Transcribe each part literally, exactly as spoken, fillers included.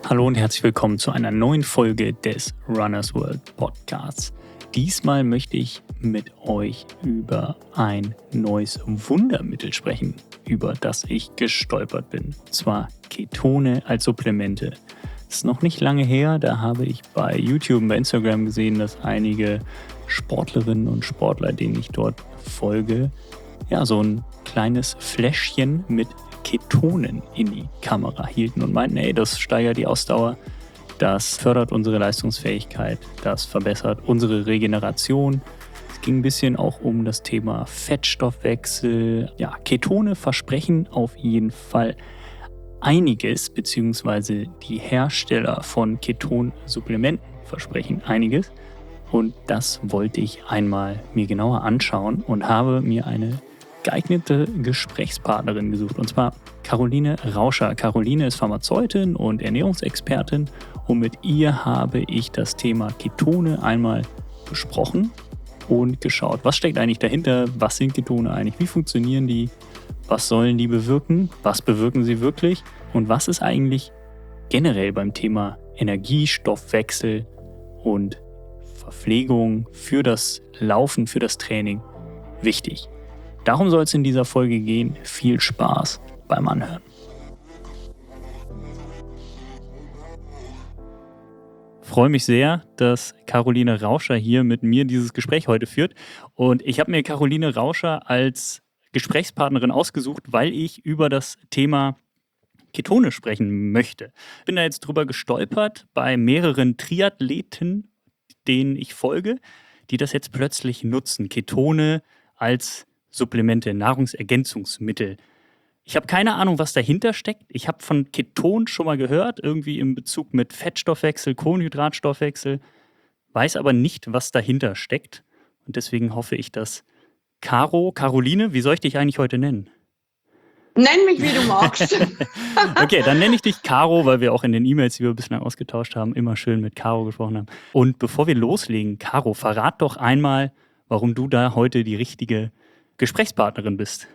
Hallo und herzlich willkommen zu einer neuen Folge des Runners World Podcasts. Diesmal möchte ich mit euch über ein neues Wundermittel sprechen, über das ich gestolpert bin. Und zwar Ketone als Supplemente. Das ist noch nicht lange her, da habe ich bei YouTube und bei Instagram gesehen, dass einige Sportlerinnen und Sportler, denen ich dort folge, ja, so ein kleines Fläschchen mit Ketonen in die Kamera hielten und meinten, ey, das steigert die Ausdauer, das fördert unsere Leistungsfähigkeit, das verbessert unsere Regeneration. Es ging ein bisschen auch um das Thema Fettstoffwechsel. Ja, Ketone versprechen auf jeden Fall einiges, beziehungsweise die Hersteller von Ketonsupplementen versprechen einiges. Und das wollte ich einmal mir genauer anschauen und habe mir eine geeignete Gesprächspartnerin gesucht, und zwar Caroline Rauscher. Caroline ist Pharmazeutin und Ernährungsexpertin und mit ihr habe ich das Thema Ketone einmal besprochen und geschaut, was steckt eigentlich dahinter, was sind Ketone eigentlich, wie funktionieren die, was sollen die bewirken, was bewirken sie wirklich und was ist eigentlich generell beim Thema Energiestoffwechsel und Verpflegung für das Laufen, für das Training wichtig. Darum soll es in dieser Folge gehen. Viel Spaß beim Anhören. Ich freue mich sehr, dass Caroline Rauscher hier mit mir dieses Gespräch heute führt. Und ich habe mir Caroline Rauscher als Gesprächspartnerin ausgesucht, weil ich über das Thema Ketone sprechen möchte. Ich bin da jetzt drüber gestolpert bei mehreren Triathleten, denen ich folge, die das jetzt plötzlich nutzen. Ketone als Supplemente, Nahrungsergänzungsmittel. Ich habe keine Ahnung, was dahinter steckt. Ich habe von Keton schon mal gehört, irgendwie im Bezug mit Fettstoffwechsel, Kohlenhydratstoffwechsel, weiß aber nicht, was dahinter steckt. Und deswegen hoffe ich, dass Caro, Caroline, wie soll ich dich eigentlich heute nennen? Nenn mich, wie du magst. Okay, dann nenne ich dich Caro, weil wir auch in den E-Mails, die wir bislang ausgetauscht haben, immer schön mit Caro gesprochen haben. Und bevor wir loslegen, Caro, verrat doch einmal, warum du da heute die richtige Gesprächspartnerin bist.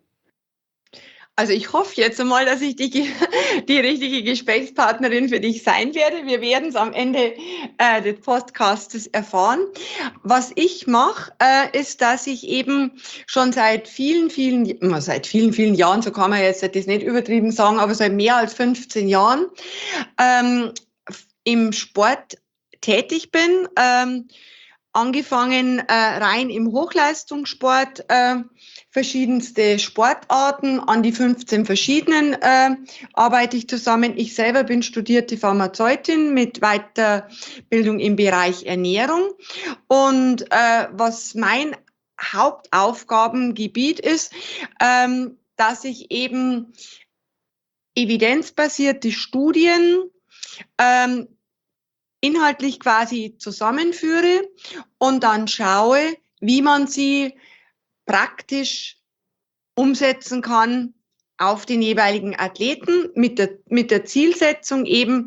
Also ich hoffe jetzt einmal, dass ich die, die richtige Gesprächspartnerin für dich sein werde. Wir werden es am Ende äh, des Podcasts erfahren. Was ich mache, äh, ist, dass ich eben schon seit vielen, vielen, seit vielen, vielen Jahren, so kann man jetzt das nicht übertrieben sagen, aber seit mehr als fünfzehn Jahren ähm, im Sport tätig bin. Ähm, angefangen äh, rein im Hochleistungssport, äh, verschiedenste Sportarten, an die fünfzehn verschiedenen äh, arbeite ich zusammen. Ich selber bin studierte Pharmazeutin mit Weiterbildung im Bereich Ernährung. Und äh, was mein Hauptaufgabengebiet ist, ähm, dass ich eben evidenzbasierte Studien ähm, inhaltlich quasi zusammenführe und dann schaue, wie man sie praktisch umsetzen kann auf den jeweiligen Athleten mit der, mit der Zielsetzung eben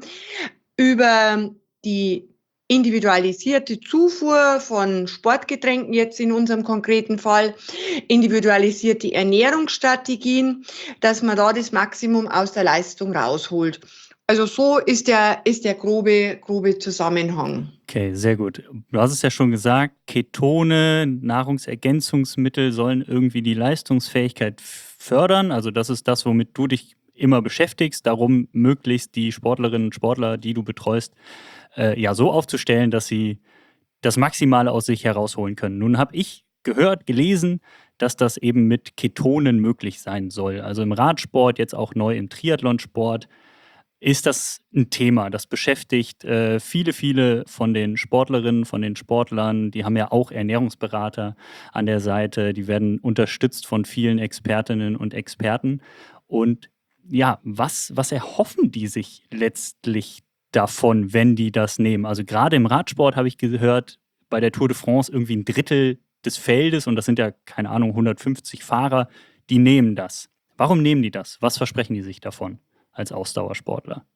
über die individualisierte Zufuhr von Sportgetränken, jetzt in unserem konkreten Fall, individualisierte Ernährungsstrategien, dass man da das Maximum aus der Leistung rausholt. Also so ist der, ist der grobe, grobe Zusammenhang. Okay, sehr gut. Du hast es ja schon gesagt, Ketone, Nahrungsergänzungsmittel sollen irgendwie die Leistungsfähigkeit fördern. Also das ist das, womit du dich immer beschäftigst, darum möglichst die Sportlerinnen und Sportler, die du betreust, äh, ja so aufzustellen, dass sie das Maximale aus sich herausholen können. Nun habe ich gehört, gelesen, dass das eben mit Ketonen möglich sein soll. Also im Radsport, jetzt auch neu im Triathlonsport, ist das ein Thema. Das beschäftigt äh, viele, viele von den Sportlerinnen, von den Sportlern. Die haben ja auch Ernährungsberater an der Seite. Die werden unterstützt von vielen Expertinnen und Experten. Und ja, was, was erhoffen die sich letztlich davon, wenn die das nehmen? Also gerade im Radsport habe ich gehört, bei der Tour de France irgendwie ein Drittel des Feldes, und das sind ja, keine Ahnung, hundertfünfzig Fahrer, die nehmen das. Warum nehmen die das? Was versprechen die sich davon als Ausdauersportler?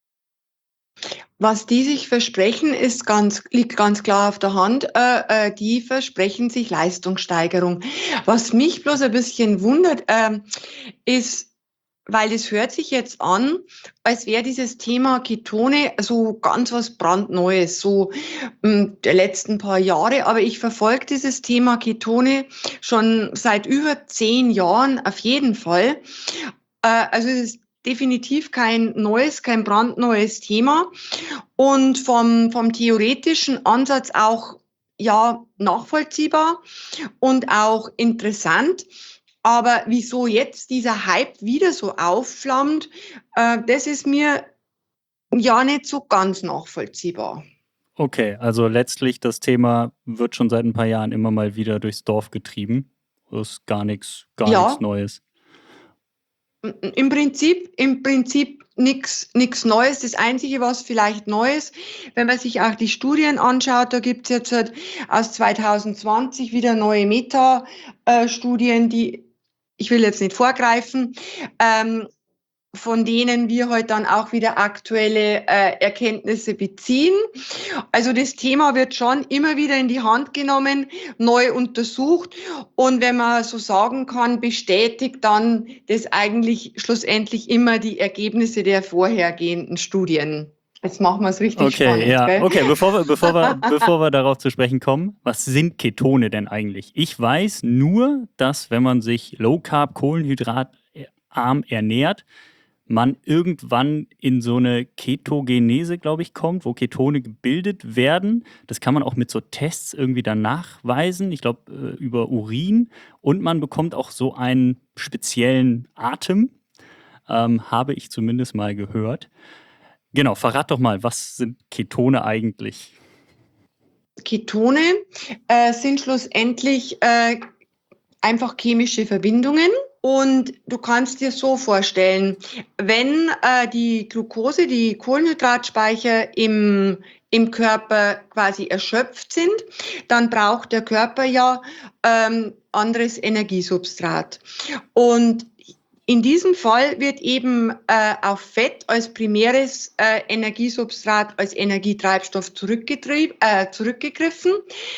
Was die sich versprechen, ist ganz, liegt ganz klar auf der Hand. Äh, äh, die versprechen sich Leistungssteigerung. Was mich bloß ein bisschen wundert, äh, ist, weil es hört sich jetzt an, als wäre dieses Thema Ketone so ganz was brandneues, so ähm, der letzten paar Jahre. Aber ich verfolge dieses Thema Ketone schon seit über zehn Jahren auf jeden Fall. Äh, also es ist definitiv kein neues, kein brandneues Thema und vom, vom theoretischen Ansatz auch ja nachvollziehbar und auch interessant. Aber wieso jetzt dieser Hype wieder so aufflammt, äh, das ist mir ja nicht so ganz nachvollziehbar. Okay, also letztlich das Thema wird schon seit ein paar Jahren immer mal wieder durchs Dorf getrieben. Das ist gar nichts, gar nichts Ja, Neues. im Prinzip, im Prinzip nichts nichts Neues. Das Einzige, was vielleicht neu ist, wenn man sich auch die Studien anschaut, da gibt es jetzt halt aus zwanzig zwanzig wieder neue Meta-Studien, die, ich will jetzt nicht vorgreifen, ähm, von denen wir heute dann auch wieder aktuelle äh, Erkenntnisse beziehen. Also das Thema wird schon immer wieder in die Hand genommen, neu untersucht und wenn man so sagen kann, bestätigt dann das eigentlich schlussendlich immer die Ergebnisse der vorhergehenden Studien. Jetzt machen wir es richtig Okay, spannend, ja, gell? okay, bevor wir, bevor wir, bevor wir darauf zu sprechen kommen, was sind Ketone denn eigentlich? Ich weiß nur, dass wenn man sich low carb, kohlenhydratarm ernährt, man irgendwann in so eine Ketogenese, glaube ich, kommt, wo Ketone gebildet werden. Das kann man auch mit so Tests irgendwie dann nachweisen, ich glaube äh, über Urin. Und man bekommt auch so einen speziellen Atem, ähm, habe ich zumindest mal gehört. Genau, verrat doch mal, was sind Ketone eigentlich? Ketone äh, sind schlussendlich äh, einfach chemische Verbindungen. Und du kannst dir so vorstellen, wenn äh, die Glucose, die Kohlenhydratspeicher im, im Körper quasi erschöpft sind, dann braucht der Körper ja ähm, anderes Energiesubstrat. Und in diesem Fall wird eben äh, auf Fett als primäres äh, Energiesubstrat, als Energietreibstoff äh, zurückgegriffen.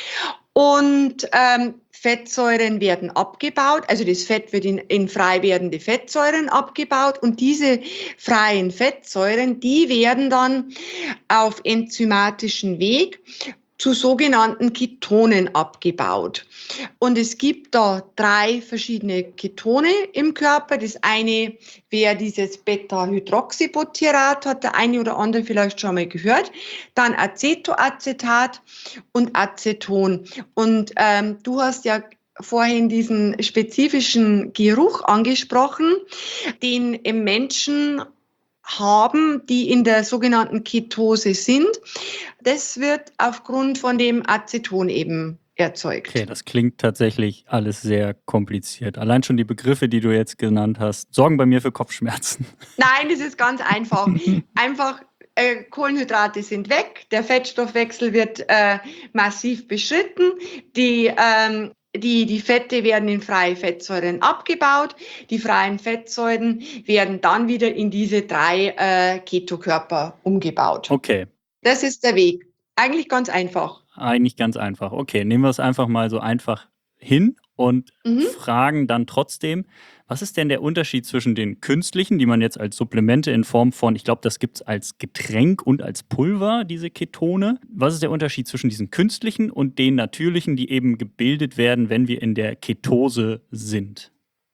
Und ähm, Fettsäuren werden abgebaut, also das Fett wird in, in frei werdende Fettsäuren abgebaut und diese freien Fettsäuren, die werden dann auf enzymatischen Weg zu sogenannten Ketonen abgebaut. Und es gibt da drei verschiedene Ketone im Körper. Das eine wäre dieses Beta-Hydroxybutyrat, hat der eine oder andere vielleicht schon mal gehört. Dann Acetoacetat und Aceton. Und ähm, du hast ja vorhin diesen spezifischen Geruch angesprochen, den im Menschen haben, die in der sogenannten Ketose sind. Das wird aufgrund von dem Aceton eben erzeugt. Okay, das klingt tatsächlich alles sehr kompliziert. Allein schon die Begriffe, die du jetzt genannt hast, sorgen bei mir für Kopfschmerzen. Nein, das ist ganz einfach. Einfach äh, Kohlenhydrate sind weg, der Fettstoffwechsel wird äh, massiv beschritten, die ähm, Die, die Fette werden in freie Fettsäuren abgebaut. Die freien Fettsäuren werden dann wieder in diese drei äh, Ketokörper umgebaut. Okay. Das ist der Weg. Eigentlich ganz einfach. Eigentlich ganz einfach. Okay, nehmen wir es einfach mal so einfach hin und mhm. fragen dann trotzdem, was ist denn der Unterschied zwischen den künstlichen, die man jetzt als Supplemente in Form von, ich glaube, das gibt es als Getränk und als Pulver, diese Ketone. Was ist der Unterschied zwischen diesen künstlichen und den natürlichen, die eben gebildet werden, wenn wir in der Ketose sind?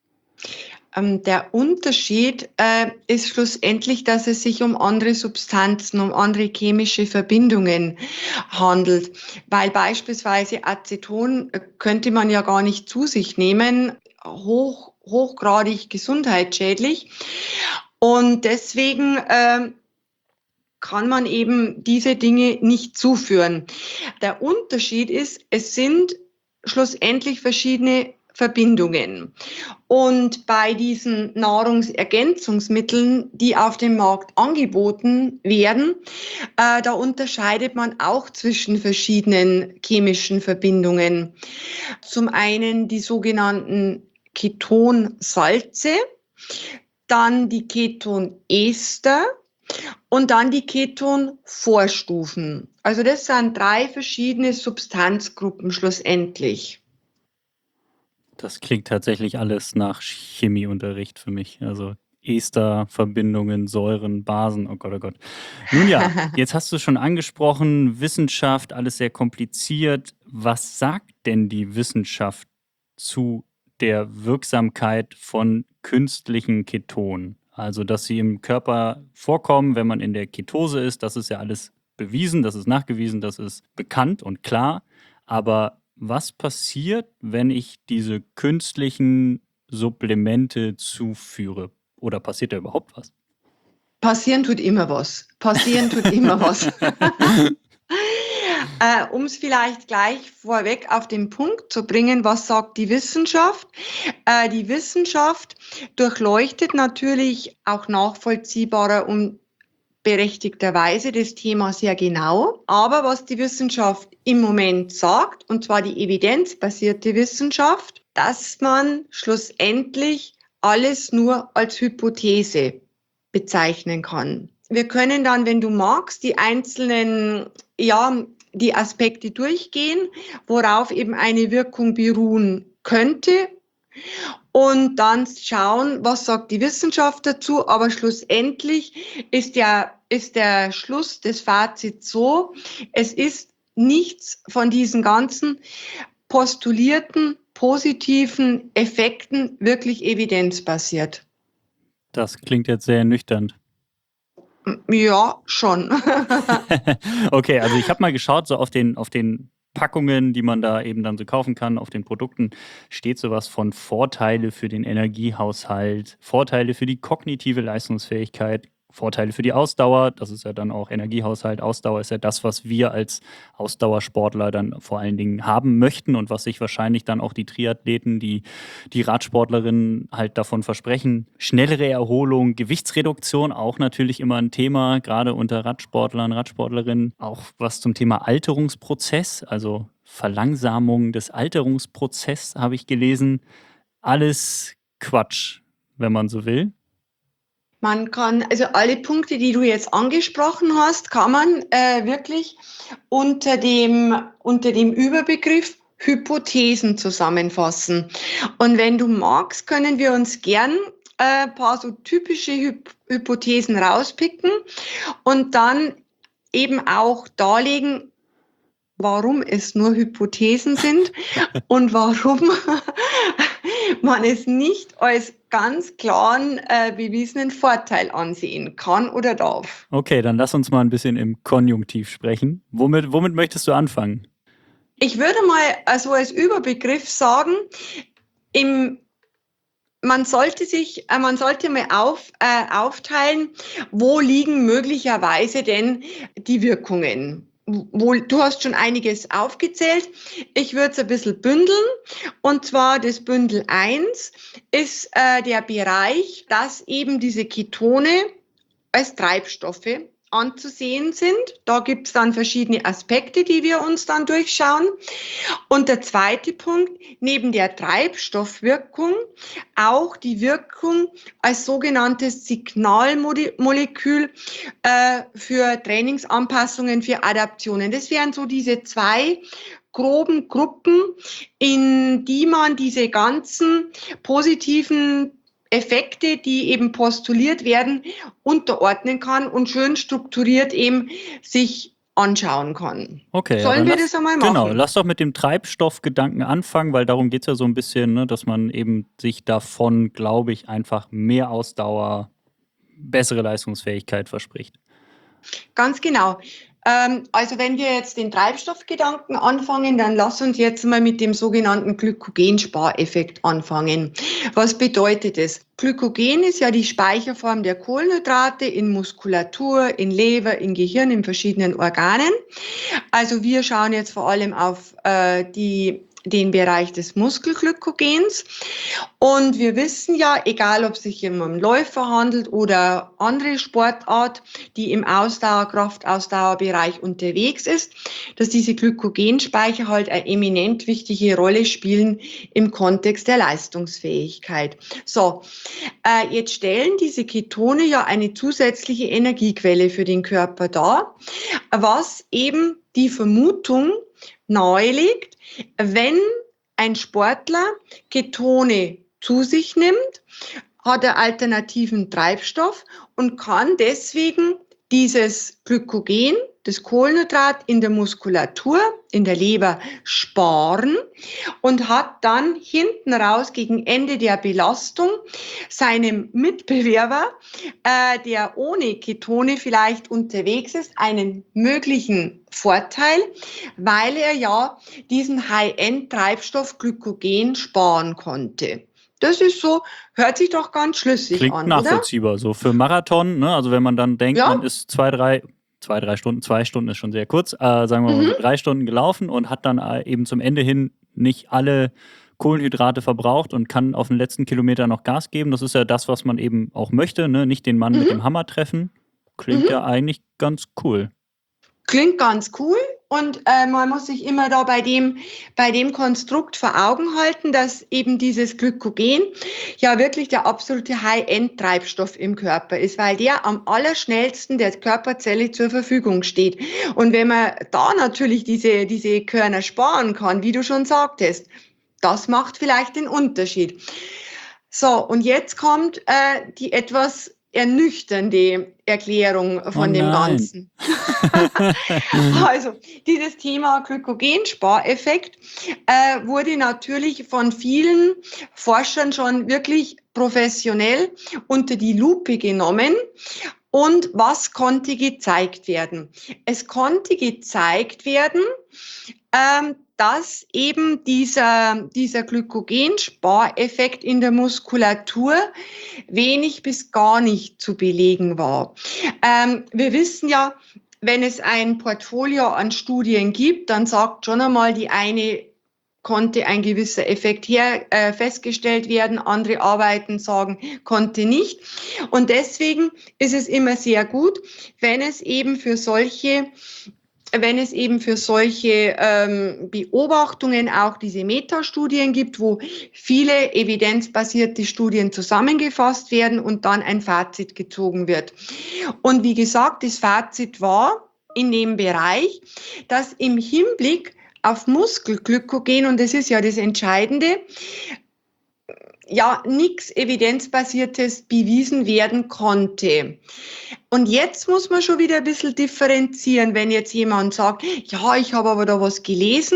Ähm, der Unterschied äh, ist schlussendlich, dass es sich um andere Substanzen, um andere chemische Verbindungen handelt. Weil beispielsweise Aceton äh, könnte man ja gar nicht zu sich nehmen, hoch, hochgradig gesundheitsschädlich. Und deswegen äh, kann man eben diese Dinge nicht zuführen. Der Unterschied ist, es sind schlussendlich verschiedene Verbindungen. Und bei diesen Nahrungsergänzungsmitteln, die auf dem Markt angeboten werden, äh, da unterscheidet man auch zwischen verschiedenen chemischen Verbindungen. Zum einen die sogenannten Ketonsalze, dann die Ketonester und dann die Ketonvorstufen. Also das sind drei verschiedene Substanzgruppen schlussendlich. Das klingt tatsächlich alles nach Chemieunterricht für mich. Also Esterverbindungen, Säuren, Basen, oh Gott, oh Gott. Nun ja, jetzt hast du schon angesprochen, Wissenschaft, alles sehr kompliziert. Was sagt denn die Wissenschaft zu der Wirksamkeit von künstlichen Ketonen? Also, dass sie im Körper vorkommen, wenn man in der Ketose ist, das ist ja alles bewiesen, das ist nachgewiesen, das ist bekannt und klar. Aber was passiert, wenn ich diese künstlichen Supplemente zuführe? Oder passiert da überhaupt was? Passieren tut immer was. Passieren tut immer was. äh, um es vielleicht gleich vorweg auf den Punkt zu bringen, was sagt die Wissenschaft? Äh, die Wissenschaft durchleuchtet natürlich auch nachvollziehbarer und berechtigterweise das Thema sehr genau. Aber was die Wissenschaft im Moment sagt, und zwar die evidenzbasierte Wissenschaft, dass man schlussendlich alles nur als Hypothese bezeichnen kann. Wir können dann, wenn du magst, die einzelnen, ja, die Aspekte durchgehen, worauf eben eine Wirkung beruhen könnte und dann schauen, was sagt die Wissenschaft dazu. Aber schlussendlich ist der, ist der Schluss des Fazits so, es ist nichts von diesen ganzen postulierten positiven Effekten wirklich evidenzbasiert. Das klingt jetzt sehr ernüchternd. Ja, schon. Okay, also ich habe mal geschaut, so auf den, auf den Packungen, die man da eben dann so kaufen kann, auf den Produkten steht sowas von Vorteile für den Energiehaushalt, Vorteile für die kognitive Leistungsfähigkeit, Vorteile für die Ausdauer. Das ist ja dann auch Energiehaushalt. Ausdauer ist ja das, was wir als Ausdauersportler dann vor allen Dingen haben möchten und was sich wahrscheinlich dann auch die Triathleten, die, die Radsportlerinnen halt davon versprechen. Schnellere Erholung, Gewichtsreduktion, auch natürlich immer ein Thema, gerade unter Radsportlern, Radsportlerinnen. Auch was zum Thema Alterungsprozess, also Verlangsamung des Alterungsprozesses habe ich gelesen. Alles Quatsch, wenn man so will. Man kann, also alle Punkte, die du jetzt angesprochen hast, kann man äh, wirklich unter dem, unter dem Überbegriff Hypothesen zusammenfassen. Und wenn du magst, können wir uns gern ein äh, paar so typische Hy- Hypothesen rauspicken und dann eben auch darlegen, warum es nur Hypothesen sind und warum man es nicht als ganz klaren, äh, bewiesenen Vorteil ansehen kann oder darf. Okay, dann lass uns mal ein bisschen im Konjunktiv sprechen. Womit, womit möchtest du anfangen? Ich würde mal also als Überbegriff sagen, im, man sollte sich, äh, man sollte mal auf, äh, aufteilen, wo liegen möglicherweise denn die Wirkungen. Wo, du hast schon einiges aufgezählt. Ich würde es ein bisschen bündeln. Und zwar das Bündel eins ist äh, der Bereich, dass eben diese Ketone als Treibstoffe anzusehen sind. Da gibt es dann verschiedene Aspekte, die wir uns dann durchschauen. Und der zweite Punkt, neben der Treibstoffwirkung auch die Wirkung als sogenanntes Signalmolekül äh, für Trainingsanpassungen, für Adaptionen. Das wären so diese zwei groben Gruppen, in die man diese ganzen positiven Effekte, die eben postuliert werden, unterordnen kann und schön strukturiert eben sich anschauen kann. Okay, Sollen ja, wir lass, das einmal machen? Genau, lass doch mit dem Treibstoffgedanken anfangen, weil darum geht es ja so ein bisschen, ne, dass man eben sich davon, glaube ich, einfach mehr Ausdauer, bessere Leistungsfähigkeit verspricht. Ganz genau. Ähm, also wenn wir jetzt den Treibstoffgedanken anfangen, dann lass uns jetzt mal mit dem sogenannten Glykogenspareffekt anfangen. Was bedeutet es? Glykogen ist ja die Speicherform der Kohlenhydrate in Muskulatur, in Leber, in Gehirn, in verschiedenen Organen. Also wir schauen jetzt vor allem auf äh, die den Bereich des Muskelglykogens. Und wir wissen ja, egal ob es sich um einen Läufer handelt oder andere Sportart, die im Ausdauer-, Kraftausdauerbereich unterwegs ist, dass diese Glykogenspeicher halt eine eminent wichtige Rolle spielen im Kontext der Leistungsfähigkeit. So, äh, jetzt stellen diese Ketone ja eine zusätzliche Energiequelle für den Körper dar, was eben die Vermutung nahelegt, wenn ein Sportler Ketone zu sich nimmt, hat er alternativen Treibstoff und kann deswegen dieses Glykogen, das Kohlenhydrat in der Muskulatur, in der Leber sparen und hat dann hinten raus gegen Ende der Belastung seinem Mitbewerber, äh, der ohne Ketone vielleicht unterwegs ist, einen möglichen Vorteil, weil er ja diesen High-End-Treibstoff Glykogen sparen konnte. Das ist so, hört sich doch ganz schlüssig Klingt an, oder? nachvollziehbar. So für Marathon, ne? Also wenn man dann denkt, Ja. man ist zwei, drei, zwei, drei Stunden, zwei Stunden ist schon sehr kurz, äh, sagen wir mal so Mhm. drei Stunden gelaufen und hat dann äh, eben zum Ende hin nicht alle Kohlenhydrate verbraucht und kann auf den letzten Kilometer noch Gas geben. Das ist ja das, was man eben auch möchte, ne? Nicht den Mann mit Mhm. dem Hammer treffen. Klingt Mhm. ja eigentlich ganz cool. Klingt ganz cool und äh, man muss sich immer da bei dem, bei dem Konstrukt vor Augen halten, dass eben dieses Glykogen ja wirklich der absolute High-End-Treibstoff im Körper ist, weil der am allerschnellsten der Körperzelle zur Verfügung steht. Und wenn man da natürlich diese, diese Körner sparen kann, wie du schon sagtest, das macht vielleicht den Unterschied. So, und jetzt kommt äh, die etwas ernüchternde Erklärung Oh von dem nein. Ganzen. Also, dieses Thema Glykogenspareffekt äh, wurde natürlich von vielen Forschern schon wirklich professionell unter die Lupe genommen. Und was konnte gezeigt werden? Es konnte gezeigt werden, ähm, dass eben dieser, dieser Glykogenspareffekt in der Muskulatur wenig bis gar nicht zu belegen war. Ähm, wir wissen ja, wenn es ein Portfolio an Studien gibt, dann sagt schon einmal die eine, konnte ein gewisser Effekt her äh, festgestellt werden, andere Arbeiten sagen, konnte nicht. Und deswegen ist es immer sehr gut, wenn es eben für solche wenn es eben für solche ähm, Beobachtungen auch diese Metastudien gibt, wo viele evidenzbasierte Studien zusammengefasst werden und dann ein Fazit gezogen wird. Und wie gesagt, das Fazit war in dem Bereich, dass im Hinblick auf Muskelglykogen, und das ist ja das Entscheidende, ja, nichts Evidenzbasiertes bewiesen werden konnte. Und jetzt muss man schon wieder ein bisschen differenzieren, wenn jetzt jemand sagt, ja, ich habe aber da was gelesen.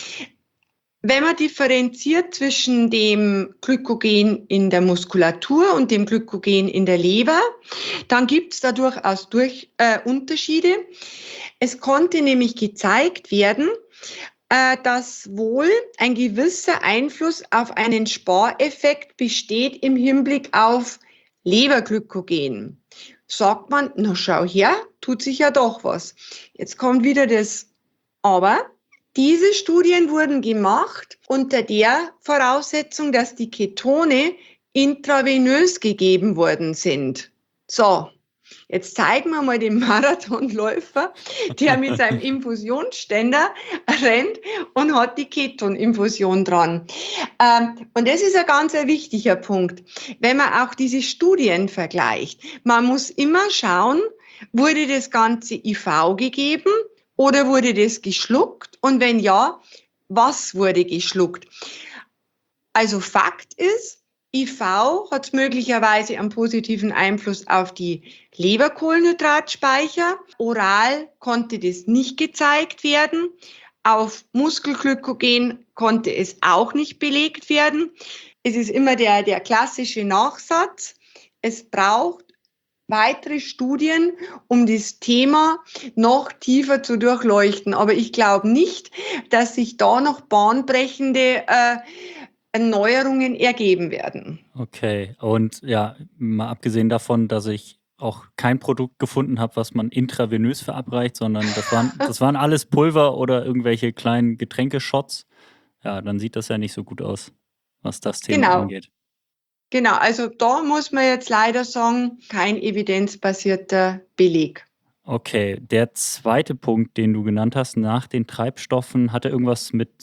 Wenn man differenziert zwischen dem Glykogen in der Muskulatur und dem Glykogen in der Leber, dann gibt es da durchaus durch, äh, Unterschiede. Es konnte nämlich gezeigt werden, äh, dass wohl ein gewisser Einfluss auf einen Spareffekt besteht im Hinblick auf Leberglykogen. Sagt man, na schau her, tut sich ja doch was. Jetzt kommt wieder das Aber. Diese Studien wurden gemacht unter der Voraussetzung, dass die Ketone intravenös gegeben worden sind. So, jetzt zeigen wir mal den Marathonläufer, der mit seinem Infusionsständer rennt und hat die Ketoninfusion dran. Ähm, und das ist ein ganz ein wichtiger Punkt, wenn man auch diese Studien vergleicht. Man muss immer schauen, wurde das Ganze I V gegeben oder wurde das geschluckt? Und wenn ja, was wurde geschluckt? Also Fakt ist, I V hat möglicherweise einen positiven Einfluss auf die Leberkohlenhydratspeicher. Oral konnte das nicht gezeigt werden. Auf Muskelglykogen konnte es auch nicht belegt werden. Es ist immer der, der klassische Nachsatz. Es braucht weitere Studien, um das Thema noch tiefer zu durchleuchten. Aber ich glaube nicht, dass sich da noch bahnbrechende äh, Erneuerungen ergeben werden. Okay, und ja, mal abgesehen davon, dass ich auch kein Produkt gefunden habe, was man intravenös verabreicht, sondern das waren, das waren alles Pulver oder irgendwelche kleinen Getränkeshots. Ja, dann sieht das ja nicht so gut aus, was das Thema Genau, angeht. genau. Also da muss man jetzt leider sagen, kein evidenzbasierter Beleg. Okay, der zweite Punkt, den du genannt hast, nach den Treibstoffen, hatte irgendwas mit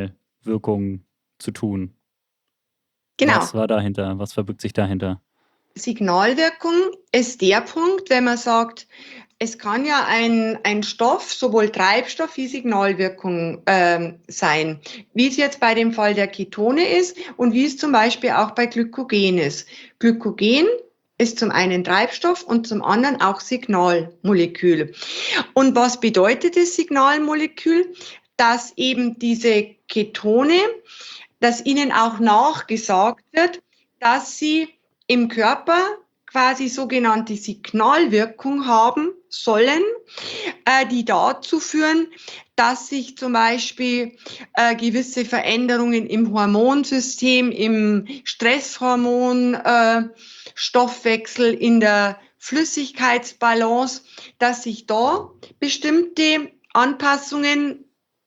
Signalwirkung zu tun. Genau. Was war dahinter? Was verbirgt sich dahinter? Signalwirkung ist der Punkt, wenn man sagt, es kann ja ein, ein Stoff, sowohl Treibstoff wie Signalwirkung ähm, sein, wie es jetzt bei dem Fall der Ketone ist und wie es zum Beispiel auch bei Glykogen ist. Glykogen ist zum einen Treibstoff und zum anderen auch Signalmolekül. Und was bedeutet das Signalmolekül? Dass eben diese Ketone, dass ihnen auch nachgesagt wird, dass sie im Körper quasi sogenannte Signalwirkung haben sollen, äh, die dazu führen, dass sich zum Beispiel äh, gewisse Veränderungen im Hormonsystem, im Stresshormon, äh, Stoffwechsel, in der Flüssigkeitsbalance, dass sich da bestimmte Anpassungen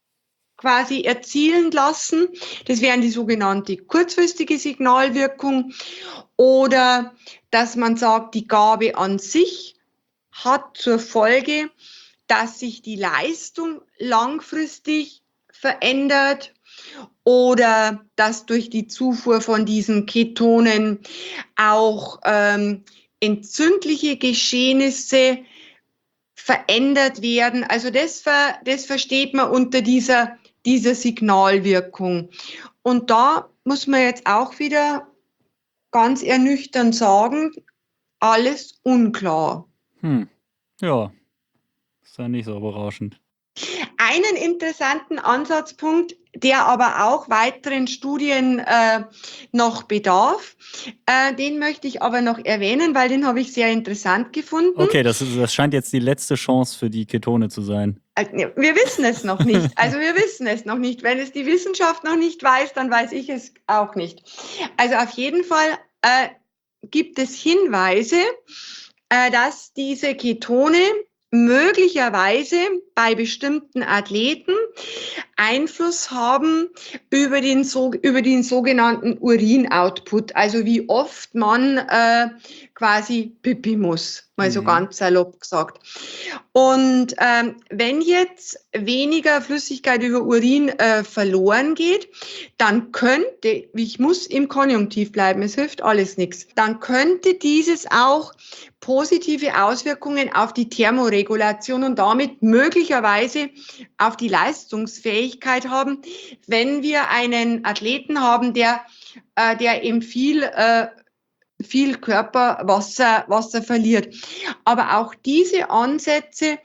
quasi erzielen lassen. Das wären die sogenannte kurzfristige Signalwirkung oder dass man sagt, die Gabe an sich hat zur Folge, dass sich die Leistung langfristig verändert oder dass durch die Zufuhr von diesen Ketonen auch ähm, entzündliche Geschehnisse verändert werden. Also das, ver, das versteht man unter dieser, dieser Signalwirkung. Und da muss man jetzt auch wieder ganz ernüchternd sagen, alles unklar. Hm. Ja, ist ja nicht so berauschend. Einen interessanten Ansatzpunkt, der aber auch weiteren Studien äh, noch bedarf, äh, den möchte ich aber noch erwähnen, weil den habe ich sehr interessant gefunden. Okay, das, ist, das scheint jetzt die letzte Chance für die Ketone zu sein. Wir wissen es noch nicht. Also wir wissen es noch nicht. Wenn es die Wissenschaft noch nicht weiß, dann weiß ich es auch nicht. Also auf jeden Fall äh, gibt es Hinweise, äh, dass diese Ketone möglicherweise bei bestimmten Athleten Einfluss haben über den, so, über den sogenannten Urinoutput, also wie oft man äh, quasi pipi muss, mal so Mhm. ganz salopp gesagt. Und ähm, wenn jetzt weniger Flüssigkeit über Urin äh, verloren geht, dann könnte, ich muss im Konjunktiv bleiben, es hilft alles nichts, dann könnte dieses auch positive Auswirkungen auf die Thermoregulation und damit möglicherweise auf die Leistungsfähigkeit haben, wenn wir einen Athleten haben, der, äh, der eben viel, äh, viel Körperwasser Wasser verliert. Aber auch diese Ansätze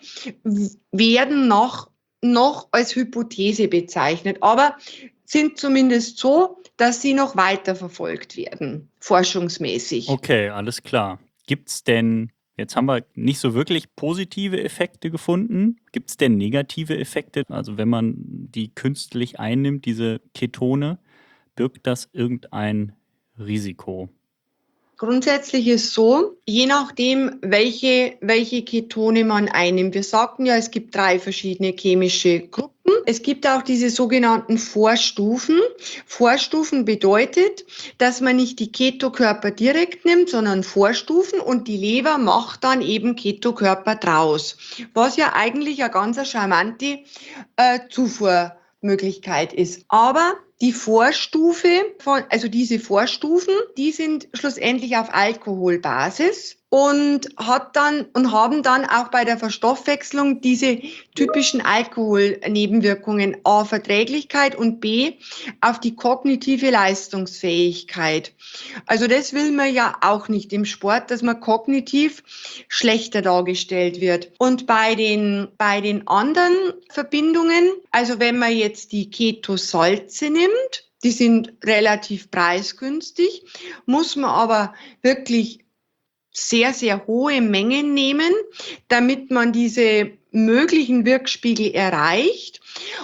werden noch, noch als Hypothese bezeichnet, aber sind zumindest so, dass sie noch weiter verfolgt werden, forschungsmäßig. Okay, alles klar. Gibt es denn, jetzt haben wir nicht so wirklich positive Effekte gefunden, gibt es denn negative Effekte? Also wenn man die künstlich einnimmt, diese Ketone, birgt das irgendein Risiko? Grundsätzlich ist so, je nachdem, welche, welche Ketone man einnimmt. Wir sagten ja, es gibt drei verschiedene chemische Gruppen. Es gibt auch diese sogenannten Vorstufen. Vorstufen bedeutet, dass man nicht die Ketokörper direkt nimmt, sondern Vorstufen und die Leber macht dann eben Ketokörper draus. Was ja eigentlich eine ganz charmante äh, Zufuhrmöglichkeit ist. Aber die Vorstufe von, also diese Vorstufen, die sind schlussendlich auf Alkoholbasis und hat dann und haben dann auch bei der Verstoffwechslung diese typischen Alkoholnebenwirkungen A, Verträglichkeit und B, auf die kognitive Leistungsfähigkeit. Also das will man ja auch nicht im Sport, dass man kognitiv schlechter dargestellt wird. Und bei den, bei den anderen Verbindungen, also wenn man jetzt die Ketosalze nimmt, die sind relativ preisgünstig, muss man aber wirklich sehr, sehr hohe Mengen nehmen, damit man diese möglichen Wirkspiegel erreicht.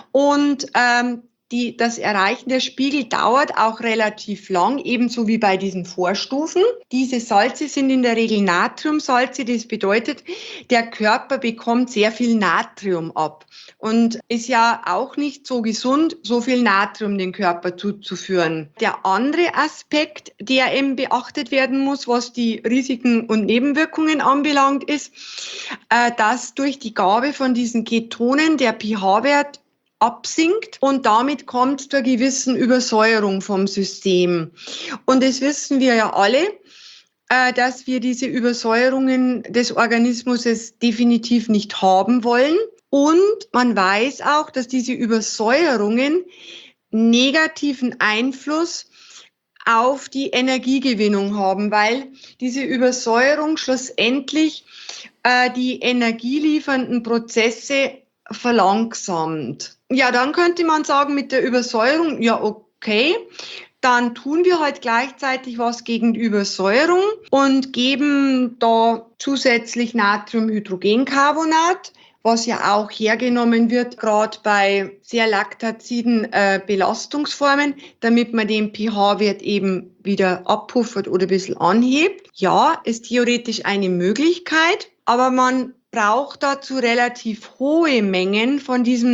Und ähm, die, das Erreichen der Spiegel dauert auch relativ lang, ebenso wie bei diesen Vorstufen. Diese Salze sind in der Regel Natriumsalze. Das bedeutet, der Körper bekommt sehr viel Natrium ab. Und ist ja auch nicht so gesund, so viel Natrium den Körper zuzuführen. Der andere Aspekt, der eben beachtet werden muss, was die Risiken und Nebenwirkungen anbelangt, ist, äh, dass durch die Gabe von diesen Ketonen der pH-Wert absinkt und damit kommt es zur gewissen Übersäuerung vom System. Und das wissen wir ja alle. äh, dass wir diese Übersäuerungen des Organismus definitiv nicht haben wollen. Und man weiß auch, dass diese Übersäuerungen negativen Einfluss auf die Energiegewinnung haben, weil diese Übersäuerung schlussendlich äh, die energieliefernden Prozesse verlangsamt. Ja, dann könnte man sagen, mit der Übersäuerung, ja, okay, dann tun wir halt gleichzeitig was gegen die Übersäuerung und geben da zusätzlich Natriumhydrogencarbonat, was ja auch hergenommen wird, gerade bei sehr laktaziden äh, Belastungsformen, damit man den pH-Wert eben wieder abpuffert oder ein bisschen anhebt. Ja, ist theoretisch eine Möglichkeit, aber man braucht dazu relativ hohe Mengen von diesem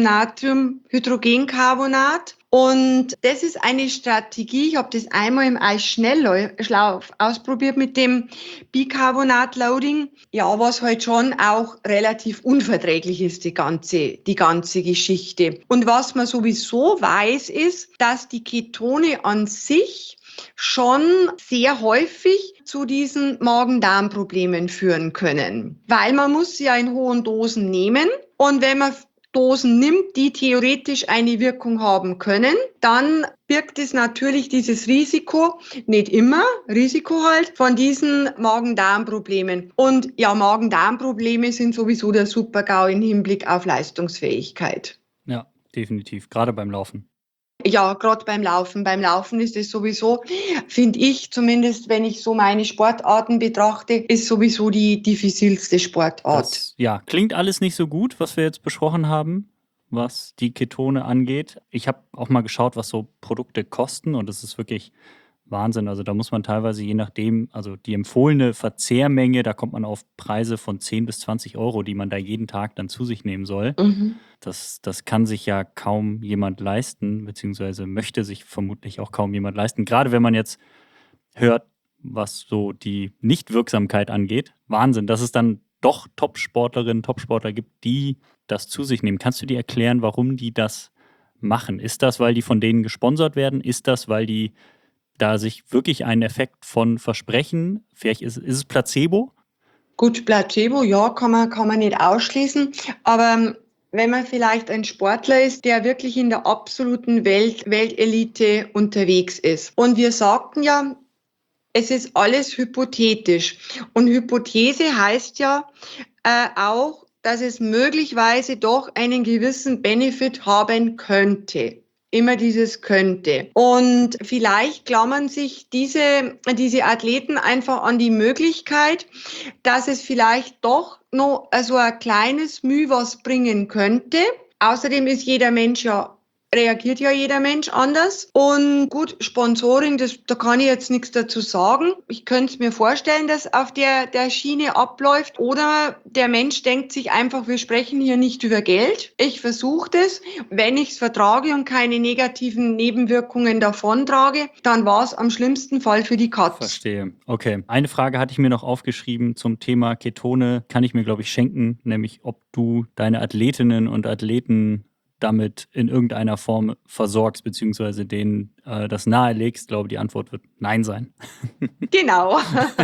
Natriumhydrogencarbonat. Und das ist eine Strategie, ich habe das einmal im Eisschnelllauf ausprobiert mit dem Bicarbonat-Loading, ja, was halt schon auch relativ unverträglich ist, die ganze, die ganze Geschichte. Und was man sowieso weiß, ist, dass die Ketone an sich schon sehr häufig zu diesen Magen-Darm-Problemen führen können. Weil man muss sie ja in hohen Dosen nehmen und wenn man Dosen nimmt, die theoretisch eine Wirkung haben können, dann birgt es natürlich dieses Risiko, nicht immer, Risiko halt, von diesen Magen-Darm-Problemen. Und ja, Magen-Darm-Probleme sind sowieso der Super-GAU im Hinblick auf Leistungsfähigkeit. Ja, definitiv, gerade beim Laufen. Ja, gerade beim Laufen. Beim Laufen ist es sowieso, finde ich zumindest, wenn ich so meine Sportarten betrachte, ist sowieso die diffizilste Sportart. Das, ja, klingt alles nicht so gut, was wir jetzt besprochen haben, was die Ketone angeht. Ich habe auch mal geschaut, was so Produkte kosten und das ist wirklich Wahnsinn. Also da muss man teilweise je nachdem, also die empfohlene Verzehrmenge, da kommt man auf Preise von zehn bis zwanzig Euro, die man da jeden Tag dann zu sich nehmen soll. Mhm. Das, das kann sich ja kaum jemand leisten, beziehungsweise möchte sich vermutlich auch kaum jemand leisten. Gerade wenn man jetzt hört, was so die Nichtwirksamkeit angeht. Wahnsinn, dass es dann doch Top-Sportlerinnen, Top-Sportler gibt, die das zu sich nehmen. Kannst du dir erklären, warum die das machen? Ist das, weil die von denen gesponsert werden? Ist das, weil die da sich wirklich einen Effekt von versprechen? Vielleicht ist, ist es Placebo? Gut, Placebo, ja, kann man, kann man nicht ausschließen. Aber ähm, wenn man vielleicht ein Sportler ist, der wirklich in der absoluten Welt, Weltelite unterwegs ist. Und wir sagten ja, es ist alles hypothetisch. Und Hypothese heißt ja äh, auch, dass es möglicherweise doch einen gewissen Benefit haben könnte. Immer dieses könnte. Und vielleicht klammern sich diese, diese Athleten einfach an die Möglichkeit, dass es vielleicht doch noch so ein kleines Mühe was bringen könnte. Außerdem ist jeder Mensch ja reagiert ja jeder Mensch anders. Und gut, Sponsoring, das, da kann ich jetzt nichts dazu sagen. Ich könnte es mir vorstellen, dass auf der, der Schiene abläuft. Oder der Mensch denkt sich einfach, wir sprechen hier nicht über Geld. Ich versuche das. Wenn ich es vertrage und keine negativen Nebenwirkungen davontrage, dann war es am schlimmsten Fall für die Katz. Verstehe. Okay. Eine Frage hatte ich mir noch aufgeschrieben zum Thema Ketone. Kann ich mir, glaube ich, schenken. Nämlich, ob du deine Athletinnen und Athleten damit in irgendeiner Form versorgst, beziehungsweise denen äh, das nahelegst. Ich glaube, die Antwort wird Nein sein. Genau,